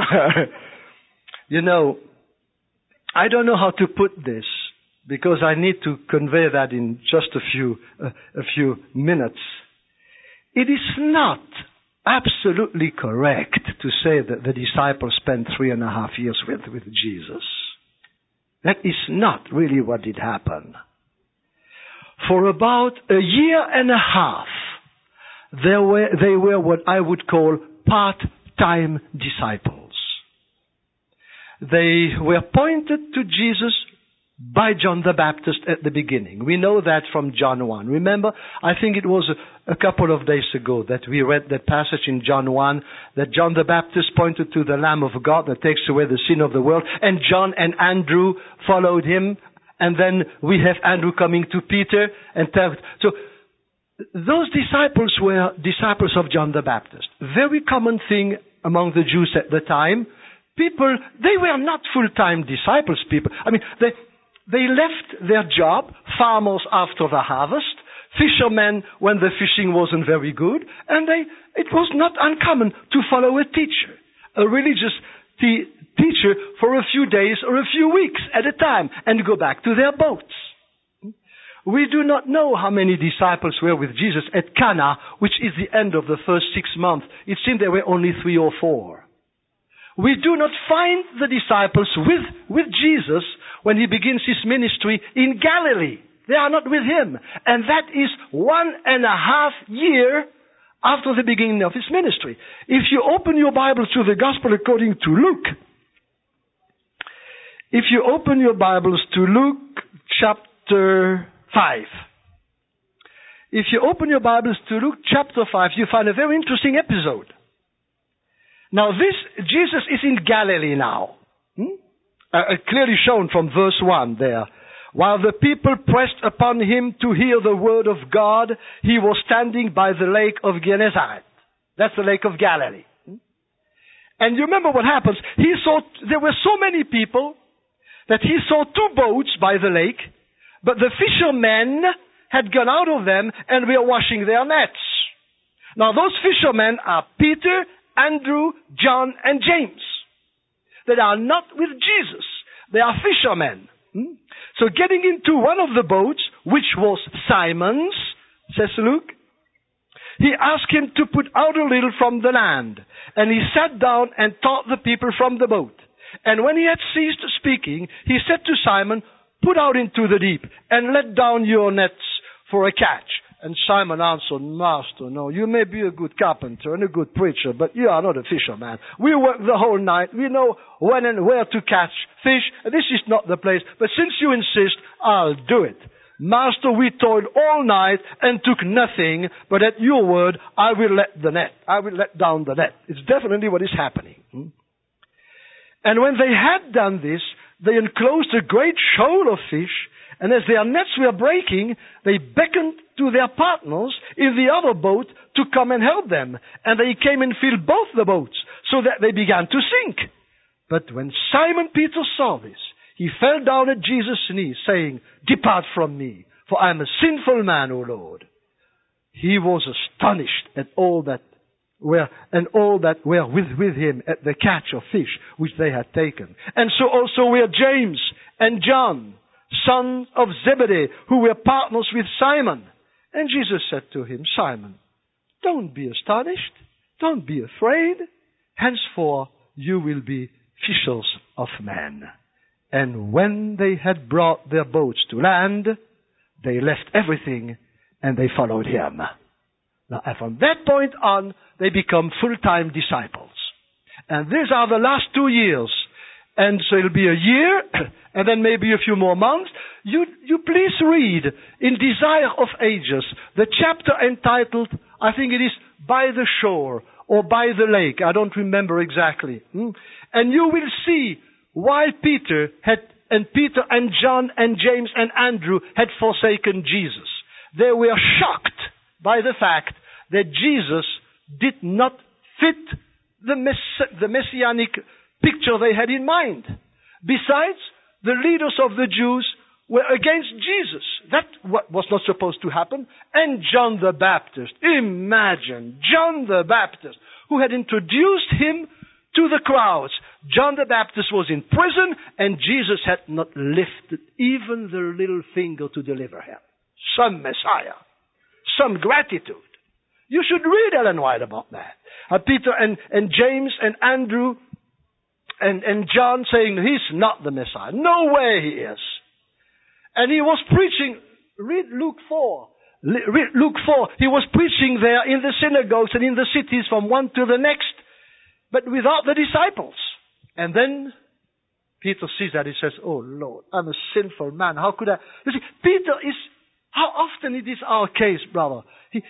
You know, I don't know how to put this, because I need to convey that in just a few minutes. It is not absolutely correct to say that the disciples spent 3.5 years with Jesus. That is not really what did happen. For about 1.5 years, they were what I would call part-time disciples. They were pointed to Jesus by John the Baptist at the beginning. We know that from John 1. Remember, I think it was a couple of days ago that we read that passage in John 1, that John the Baptist pointed to the Lamb of God that takes away the sin of the world, and John and Andrew followed him, and then we have Andrew coming to Peter and tell. So those disciples were disciples of John the Baptist. Very common thing among the Jews at the time. People, they were not full-time disciples people. I mean, they left their job, farmers after the harvest, fishermen when the fishing wasn't very good, and it was not uncommon to follow a teacher, a religious teacher for a few days or a few weeks at a time, and go back to their boats. We do not know how many disciples were with Jesus at Cana, which is the end of the first 6 months. It seemed there were only 3 or 4. We do not find the disciples with Jesus when he begins his ministry in Galilee. They are not with him. And that is 1.5 years after the beginning of his ministry. If you open your Bible to the Gospel according to Luke, if you open your Bibles to Luke chapter 5, if you open your Bibles to Luke chapter 5, you find a very interesting episode. Now Jesus is in Galilee now. Clearly shown from verse 1 there. While the people pressed upon him to hear the word of God, he was standing by the lake of Gennesaret. That's the lake of Galilee. And you remember what happens? There were so many people that he saw 2 boats by the lake, but the fishermen had gone out of them and were washing their nets. Now those fishermen are Peter, Andrew, John, and James. They are not with Jesus. They are fishermen. So getting into one of the boats, which was Simon's, says Luke, he asked him to put out a little from the land. And he sat down and taught the people from the boat. And when he had ceased speaking, he said to Simon, "Put out into the deep and let down your nets for a catch." And Simon answered, "Master, no, you may be a good carpenter and a good preacher, but you are not a fisherman. We work the whole night. We know when and where to catch fish. This is not the place. But since you insist, I'll do it. Master, we toiled all night and took nothing, but at your word, I will let down the net." It's definitely what is happening. And when they had done this, they enclosed a great shoal of fish, and as their nets were breaking, they beckoned to their partners in the other boat to come and help them. And they came and filled both the boats, so that they began to sink. But when Simon Peter saw this, he fell down at Jesus' knees, saying, "Depart from me, for I am a sinful man, O Lord." He was astonished at all that were with him at the catch of fish which they had taken. And so also were James and John, sons of Zebedee, who were partners with Simon. And Jesus said to him, "Simon, don't be astonished. Don't be afraid. Henceforth you will be fishers of men." And when they had brought their boats to land, they left everything and they followed him. Now, and from that point on, they become full-time disciples. And these are the last 2 years. And so it'll be a year, and then maybe a few more months. You please read in Desire of Ages, the chapter entitled, I think it is By the Shore, or By the Lake. I don't remember exactly. And you will see why Peter and John and James and Andrew had forsaken Jesus. They were shocked by the fact that Jesus did not fit the messianic picture they had in mind. Besides, the leaders of the Jews were against Jesus. That was not supposed to happen. And John the Baptist, imagine, John the Baptist, who had introduced him to the crowds. John the Baptist was in prison, and Jesus had not lifted even the little finger to deliver him. Some Messiah, some gratitude. You should read Ellen White about that. Peter and James and Andrew and John saying, "He's not the Messiah. No way he is." And he was preaching, read Luke 4. Luke 4, he was preaching there in the synagogues and in the cities from one to the next, but without the disciples. And then Peter sees that, he says, oh Lord, I'm a sinful man. How could I? You see, Peter is, how often it is our case, brother.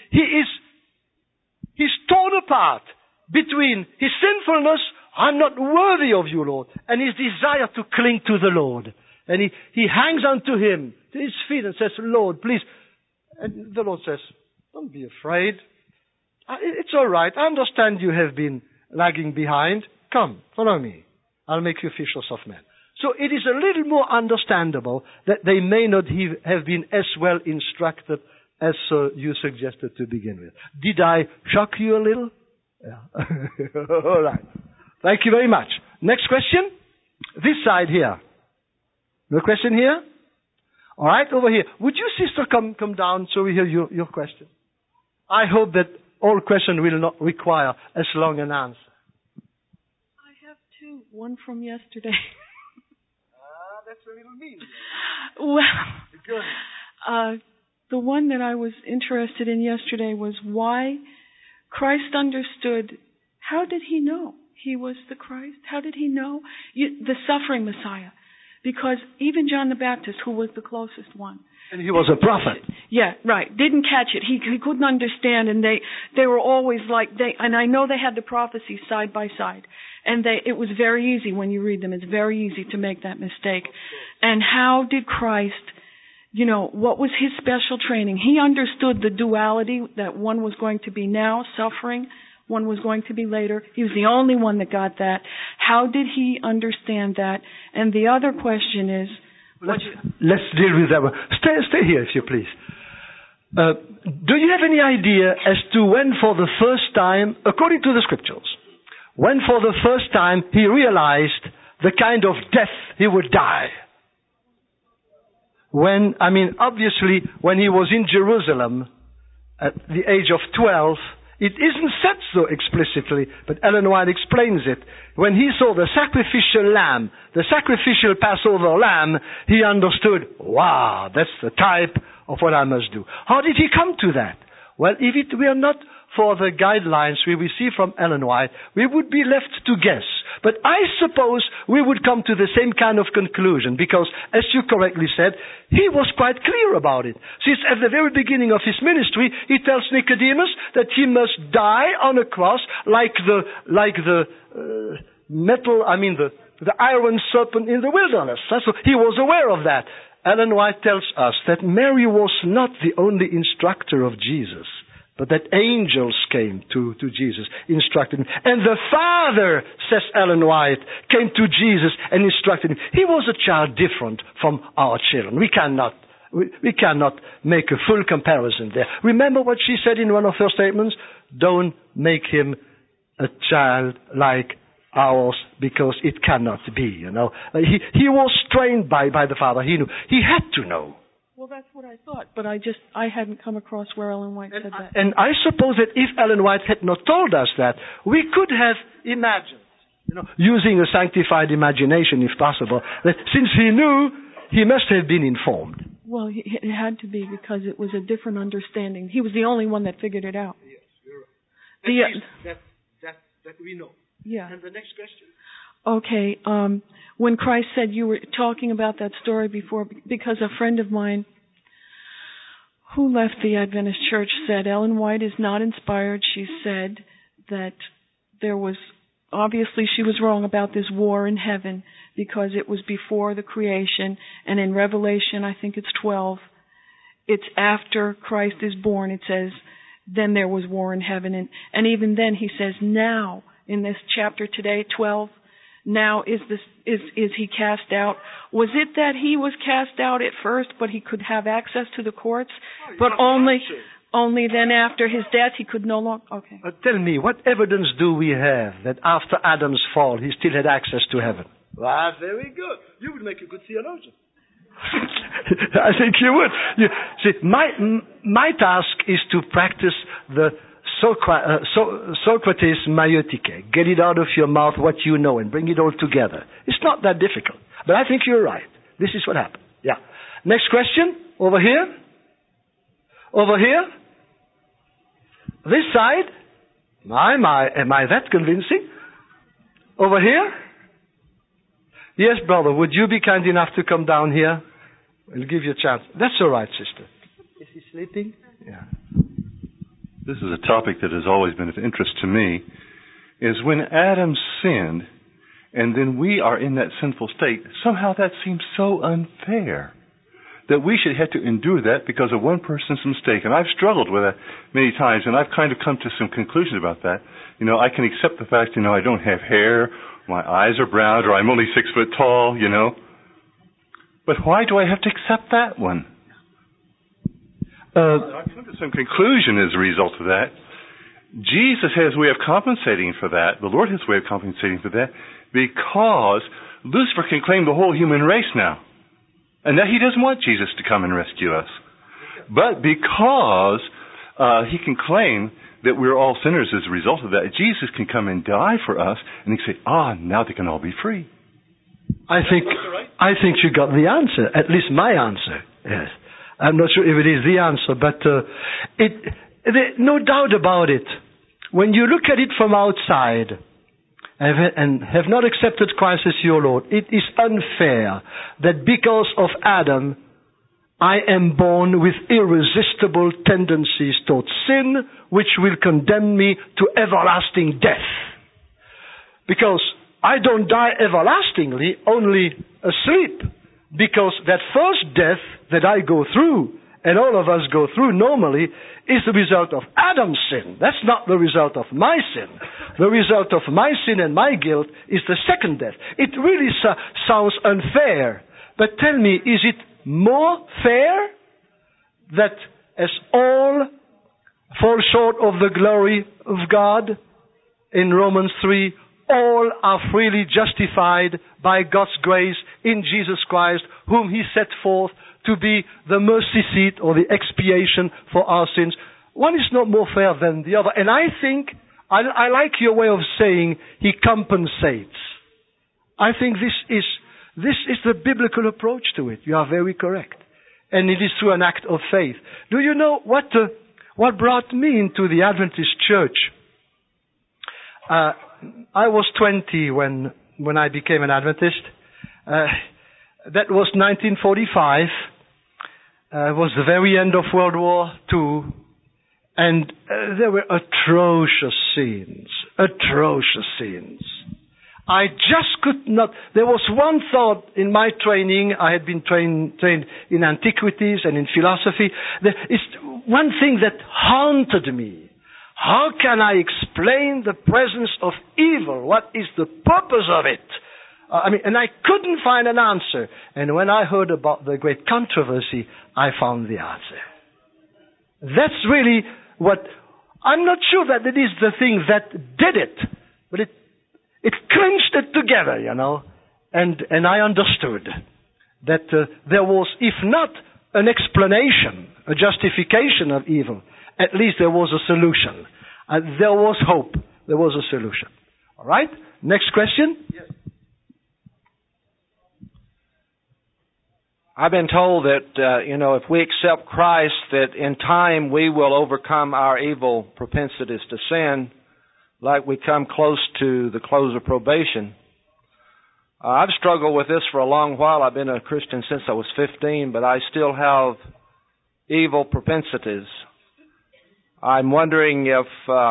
He's torn apart between his sinfulness, I'm not worthy of you, Lord, and his desire to cling to the Lord. And he hangs on to him, to his feet, and says, Lord, please. And the Lord says, don't be afraid. It's all right. I understand you have been lagging behind. Come, follow me. I'll make you fishers of men. So it is a little more understandable that they may not have been as well instructed as you suggested to begin with. Did I shock you a little? Yeah. All right. Thank you very much. Next question. This side here. No question here? All right, over here. Would you, sister, come down so we hear your question? I hope that all questions will not require as long an answer. I have two. One from yesterday. That's a little mean. Well, the one that I was interested in yesterday was why Christ understood. How did he know he was the Christ? How did he know? The suffering Messiah. Because even John the Baptist, who was the closest one. And he was a prophet. Yeah, right. Didn't catch it. He couldn't understand, and they were always like, and I know they had the prophecies side by side. And it was very easy when you read them. It's very easy to make that mistake. And how did Christ, what was his special training? He understood the duality, that one was going to be now suffering, one was going to be later. He was the only one that got that. How did he understand that? And the other question is... Let's deal with that one. Stay here, if you please. Do you have any idea as to when for the first time, according to the scriptures, when for the first time he realized the kind of death he would die? Obviously, when he was in Jerusalem at the age of 12, it isn't said so explicitly, but Ellen White explains it. When he saw the sacrificial lamb, the sacrificial Passover lamb, he understood, wow, that's the type of what I must do. How did he come to that? Well, if it were not for the guidelines we receive from Ellen White, we would be left to guess. But I suppose we would come to the same kind of conclusion because, as you correctly said, he was quite clear about it. Since at the very beginning of his ministry, he tells Nicodemus that he must die on a cross like the iron serpent in the wilderness. So he was aware of that. Ellen White tells us that Mary was not the only instructor of Jesus, but that angels came to Jesus, instructed him. And the Father, says Ellen White, came to Jesus and instructed him. He was a child different from our children. We cannot make a full comparison there. Remember what she said in one of her statements? Don't make him a child like ours, because it cannot be, He was trained by the Father. He knew. He had to know. Well, that's what I thought, but I hadn't come across where Ellen White said that. And I suppose that if Ellen White had not told us that, we could have imagined, using a sanctified imagination if possible, that since he knew, he must have been informed. Well, it had to be because it was a different understanding. He was the only one that figured it out. Yes, you're right. That we know. Yeah. And the next question? Okay. When Christ said, you were talking about that story before, because a friend of mine who left the Adventist church said Ellen White is not inspired. She said that obviously she was wrong about this war in heaven because it was before the creation, and in Revelation, I think it's 12, it's after Christ is born. It says, then there was war in heaven. And even then he says, now, in this chapter today, 12, now is he cast out? Was it that he was cast out at first, but he could have access to the courts, but only then after his death he could no longer? Okay. Tell me, what evidence do we have that after Adam's fall he still had access to heaven? Well, very good. You would make a good theologian. I think you would. See, my task is to practice the Socrates maiotike. Get it out of your mouth what you know and bring it all together. It's not that difficult. But I think you're right. This is what happened. Yeah. Next question. Over here. Over here. This side. My. Am I that convincing? Over here. Yes, brother, would you be kind enough to come down here? We'll give you a chance. That's all right, sister. Is he sleeping? Yeah. This is a topic that has always been of interest to me, is when Adam sinned, and then we are in that sinful state, somehow that seems so unfair that we should have to endure that because of one person's mistake. And I've struggled with that many times, and I've kind of come to some conclusions about that. You know, I can accept the fact, you know, I don't have hair, my eyes are brown, or I'm only 6 foot tall, you know. But why do I have to accept that one? I've come to some conclusion as a result of that. Jesus has a way of compensating for that. The Lord has a way of compensating for that because Lucifer can claim the whole human race now. And that he doesn't want Jesus to come and rescue us. But because he can claim that we're all sinners as a result of that, Jesus can come and die for us, and he can say, now they can all be free. I think you got the answer, at least my answer. Yes. I'm not sure if it is the answer, but no doubt about it. When you look at it from outside and have not accepted Christ as your Lord, it is unfair that because of Adam, I am born with irresistible tendencies towards sin, which will condemn me to everlasting death. Because I don't die everlastingly, only asleep. Because that first death that I go through, and all of us go through normally, is the result of Adam's sin. That's not the result of my sin. The result of my sin and my guilt is the second death. It really sounds unfair. But tell me, is it more fair that as all fall short of the glory of God, in Romans 3, all are freely justified by God's grace in Jesus Christ, whom he set forth to be the mercy seat or the expiation for our sins? One is not more fair than the other. And I think, I like your way of saying he compensates. I think this is the biblical approach to it. You are very correct. And it is through an act of faith. Do you know what brought me into the Adventist church? I was 20 when I became an Adventist. That was 1945. It was the very end of World War II. And there were atrocious scenes. Atrocious scenes. I just could not. There was one thought in my training. I had been trained in antiquities and in philosophy. There is one thing that haunted me. How can I explain the presence of evil? What is the purpose of it? And I couldn't find an answer. And when I heard about the great controversy, I found the answer. That's really what... I'm not sure that it is the thing that did it, but it clinched it together, you know. And I understood that there was, if not an explanation, a justification of evil, at least there was a solution. There was hope. There was a solution. All right? Next question? Yes. I've been told that, if we accept Christ, that in time we will overcome our evil propensities to sin, like we come close to the close of probation. I've struggled with this for a long while. I've been a Christian since I was 15, but I still have evil propensities. I'm wondering if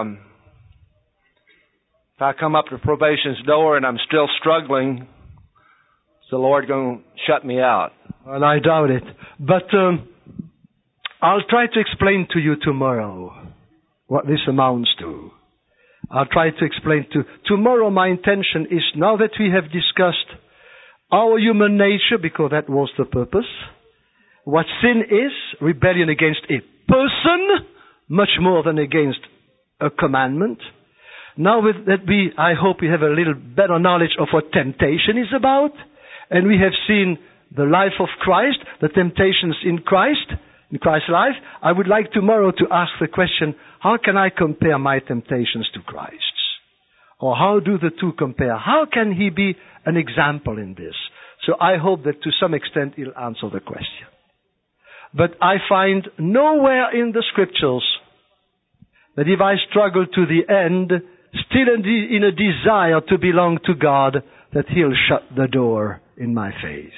I come up to probation's door and I'm still struggling, is the Lord going to shut me out? Well, I doubt it. But I'll try to explain to you tomorrow what this amounts to. I'll try to explain tomorrow. My intention is, now that we have discussed our human nature, because that was the purpose, what sin is, rebellion against a person, much more than against a commandment. Now I hope we have a little better knowledge of what temptation is about, and we have seen the life of Christ, the temptations in Christ's life. I would like tomorrow to ask the question, how can I compare my temptations to Christ's? Or how do the two compare? How can he be an example in this? So I hope that to some extent he'll answer the question. But I find nowhere in the scriptures that if I struggle to the end, still in a desire to belong to God, that He'll shut the door in my face.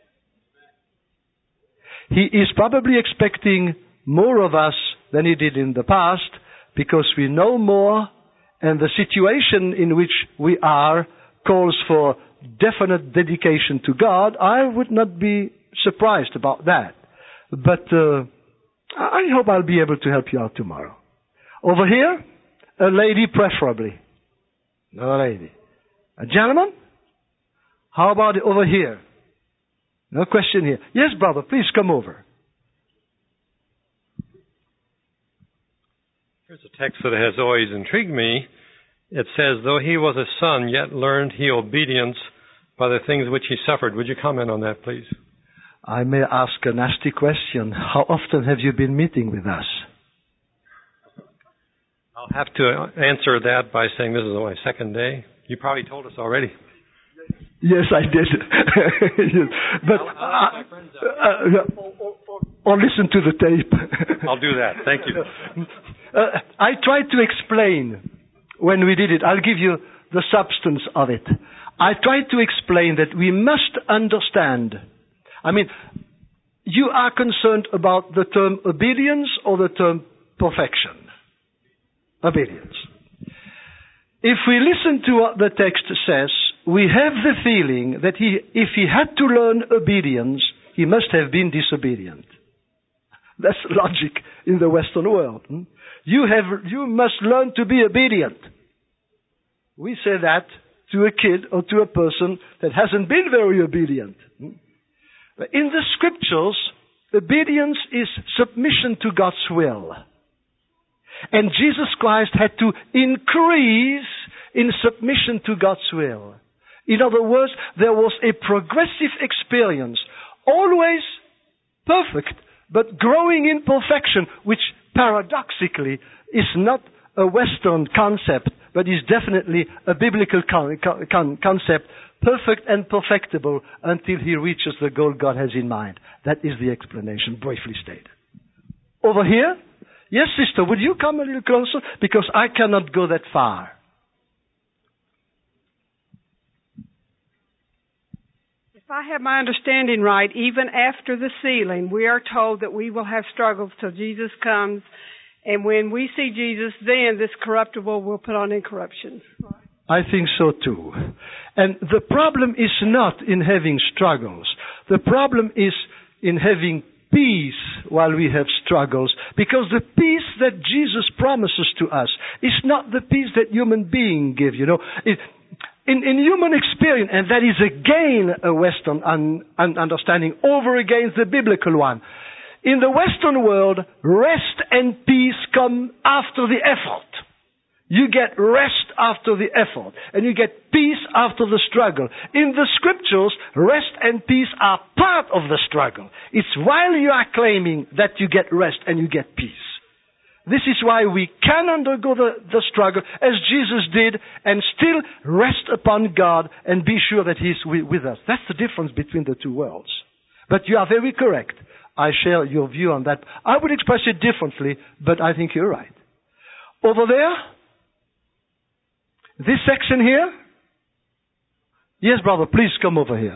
He is probably expecting more of us than He did in the past because we know more and the situation in which we are calls for definite dedication to God. I would not be surprised about that. But I hope I'll be able to help you out tomorrow. Over here, a lady preferably. No lady. A gentleman? How about over here? No question here. Yes, brother, please come over. Here's a text that has always intrigued me. It says, though he was a son, yet learned he obedience by the things which he suffered. Would you comment on that, please? I may ask a nasty question. How often have you been meeting with us? I'll have to answer that by saying this is my second day. You probably told us already. Yes, I did. Yes. But or listen to the tape. I'll do that. Thank you. I tried to explain when we did it. I'll give you the substance of it. I tried to explain that we must understand. I mean, you are concerned about the term obedience or the term perfection? Obedience. If we listen to what the text says, we have the feeling that if he had to learn obedience, he must have been disobedient. That's logic in the Western world. You must learn to be obedient. We say that to a kid or to a person that hasn't been very obedient. In the scriptures, obedience is submission to God's will. And Jesus Christ had to increase in submission to God's will. In other words, there was a progressive experience, always perfect, but growing in perfection, which paradoxically is not a Western concept, but is definitely a biblical concept, perfect and perfectible until he reaches the goal God has in mind. That is the explanation, briefly stated. Over here, yes, sister, would you come a little closer? Because I cannot go that far. If I have my understanding right, even after the sealing, we are told that we will have struggles till Jesus comes. And when we see Jesus, then this corruptible will put on incorruption. I think so too. And the problem is not in having struggles. The problem is in having peace while we have struggles. Because the peace that Jesus promises to us is not the peace that human beings give, you know. In human experience, and that is again a Western understanding over against the biblical one. In the Western world, rest and peace come after the effort. You get rest after the effort, and you get peace after the struggle. In the scriptures, rest and peace are part of the struggle. It's while you are claiming that you get rest and you get peace. This is why we can undergo the struggle as Jesus did and still rest upon God and be sure that He's with us. That's the difference between the two worlds. But you are very correct. I share your view on that. I would express it differently, but I think you're right. Over there, this section here. Yes, brother, please come over here.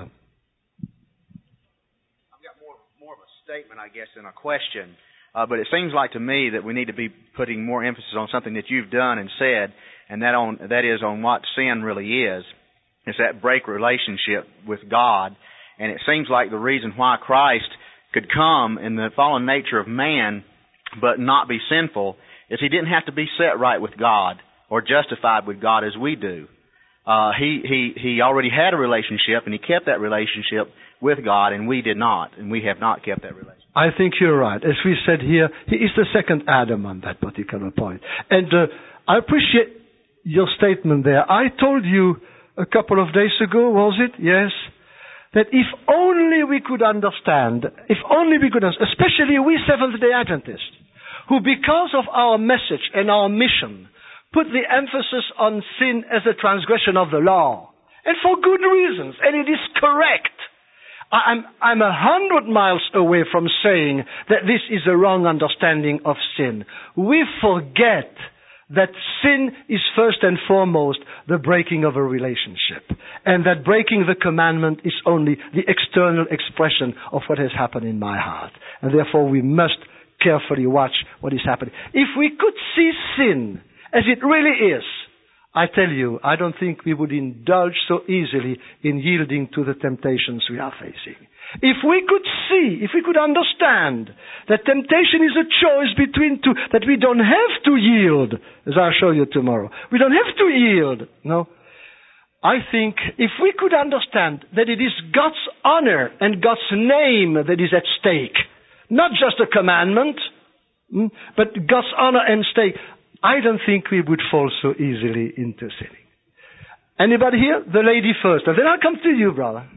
I've got more of a statement, I guess, than a question. But it seems like to me that we need to be putting more emphasis on something that you've done and said, and that is on what sin really is. It's that break relationship with God. And it seems like the reason why Christ could come in the fallen nature of man but not be sinful is He didn't have to be set right with God or justified with God as we do. He already had a relationship, and He kept that relationship with God, and we did not, and we have not kept that relationship. I think you're right. As we said here, He is the second Adam on that particular point. And I appreciate your statement there. I told you a couple of days ago, was it? Yes. That if only we could understand, especially we Seventh-day Adventists, who because of our message and our mission put the emphasis on sin as a transgression of the law, and for good reasons, and it is correct. I'm 100 miles away from saying that this is a wrong understanding of sin. We forget that sin is first and foremost the breaking of a relationship, and that breaking the commandment is only the external expression of what has happened in my heart. And therefore we must carefully watch what is happening. If we could see sin as it really is, I tell you, I don't think we would indulge so easily in yielding to the temptations we are facing. If we could see, if we could understand that temptation is a choice between two, that we don't have to yield, as I'll show you tomorrow. We don't have to yield, no. I think if we could understand that it is God's honor and God's name that is at stake, not just a commandment, but God's honor and stake, I don't think we would fall so easily into sinning. Anybody here? The lady first, and then I'll come to you, brother.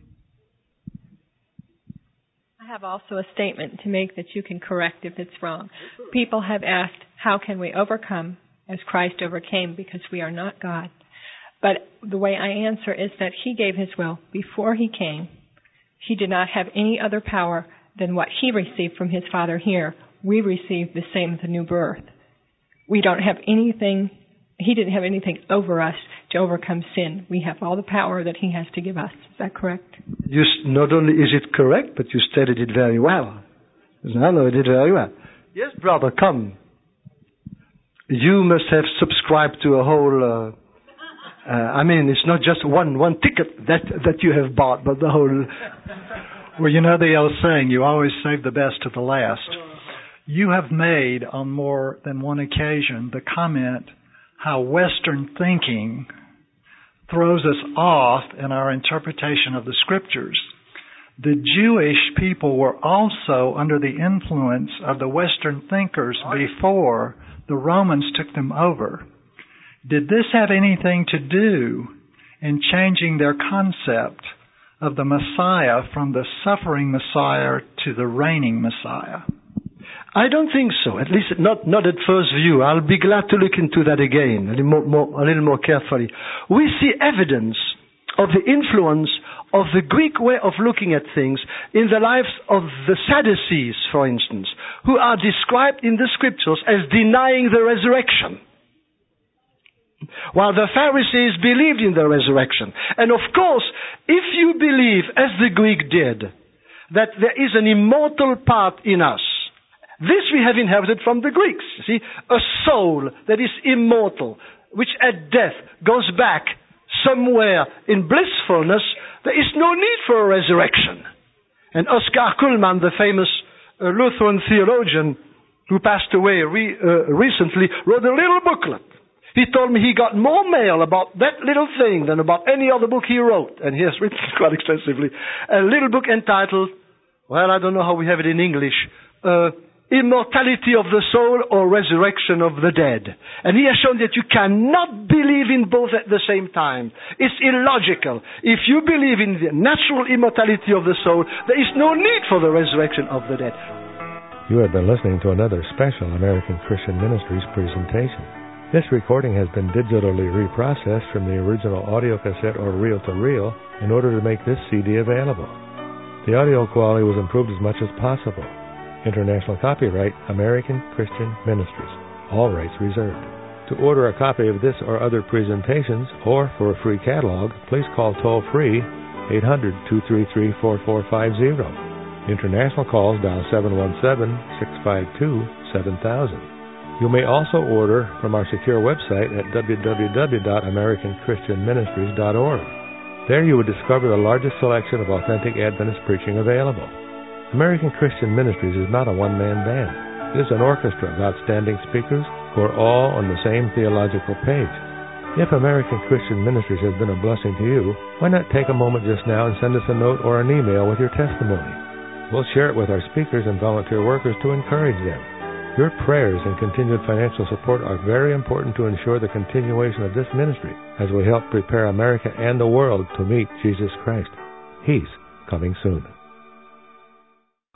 I have also a statement to make that you can correct if it's wrong. People have asked, how can we overcome as Christ overcame, because we are not God? But the way I answer is that He gave His will before He came. He did not have any other power than what He received from His Father here. We received the same at the new birth. We don't have anything, He didn't have anything over us to overcome sin. We have all the power that He has to give us. Is that correct? Not only is it correct, but you stated it very well. No, you did very well. Yes, brother, come. You must have subscribed to a whole, it's not just one ticket that you have bought, but the whole... Well, you know the old saying, you always save the best to the last. You have made on more than one occasion the comment how Western thinking throws us off in our interpretation of the Scriptures. The Jewish people were also under the influence of the Western thinkers before the Romans took them over. Did this have anything to do in changing their concept of the Messiah from the suffering Messiah to the reigning Messiah? I don't think so, at least not at first view. I'll be glad to look into that again, a little more carefully. We see evidence of the influence of the Greek way of looking at things in the lives of the Sadducees, for instance, who are described in the Scriptures as denying the resurrection, while the Pharisees believed in the resurrection. And of course, if you believe, as the Greek did, that there is an immortal part in us, this we have inherited from the Greeks. You see, a soul that is immortal, which at death goes back somewhere in blissfulness. There is no need for a resurrection. And Oscar Kuhlmann, the famous Lutheran theologian who passed away recently, wrote a little booklet. He told me he got more mail about that little thing than about any other book he wrote. And he has written quite extensively. A little book entitled, well, I don't know how we have it in English, Immortality of the Soul or Resurrection of the Dead. And he has shown that you cannot believe in both at the same time. It's illogical. If you believe in the natural immortality of the soul, there is no need for the resurrection of the dead. You have been listening to another special American Christian Ministries presentation. This recording has been digitally reprocessed from the original audio cassette or reel-to-reel in order to make this CD available. The audio quality was improved as much as possible. International copyright, American Christian Ministries. All rights reserved. To order a copy of this or other presentations, or for a free catalog, please call toll-free 800-233-4450. International calls dial 717-652-7000. You may also order from our secure website at www.americanchristianministries.org. There you will discover the largest selection of authentic Adventist preaching available. American Christian Ministries is not a one-man band. It is an orchestra of outstanding speakers who are all on the same theological page. If American Christian Ministries has been a blessing to you, why not take a moment just now and send us a note or an email with your testimony? We'll share it with our speakers and volunteer workers to encourage them. Your prayers and continued financial support are very important to ensure the continuation of this ministry as we help prepare America and the world to meet Jesus Christ. He's coming soon.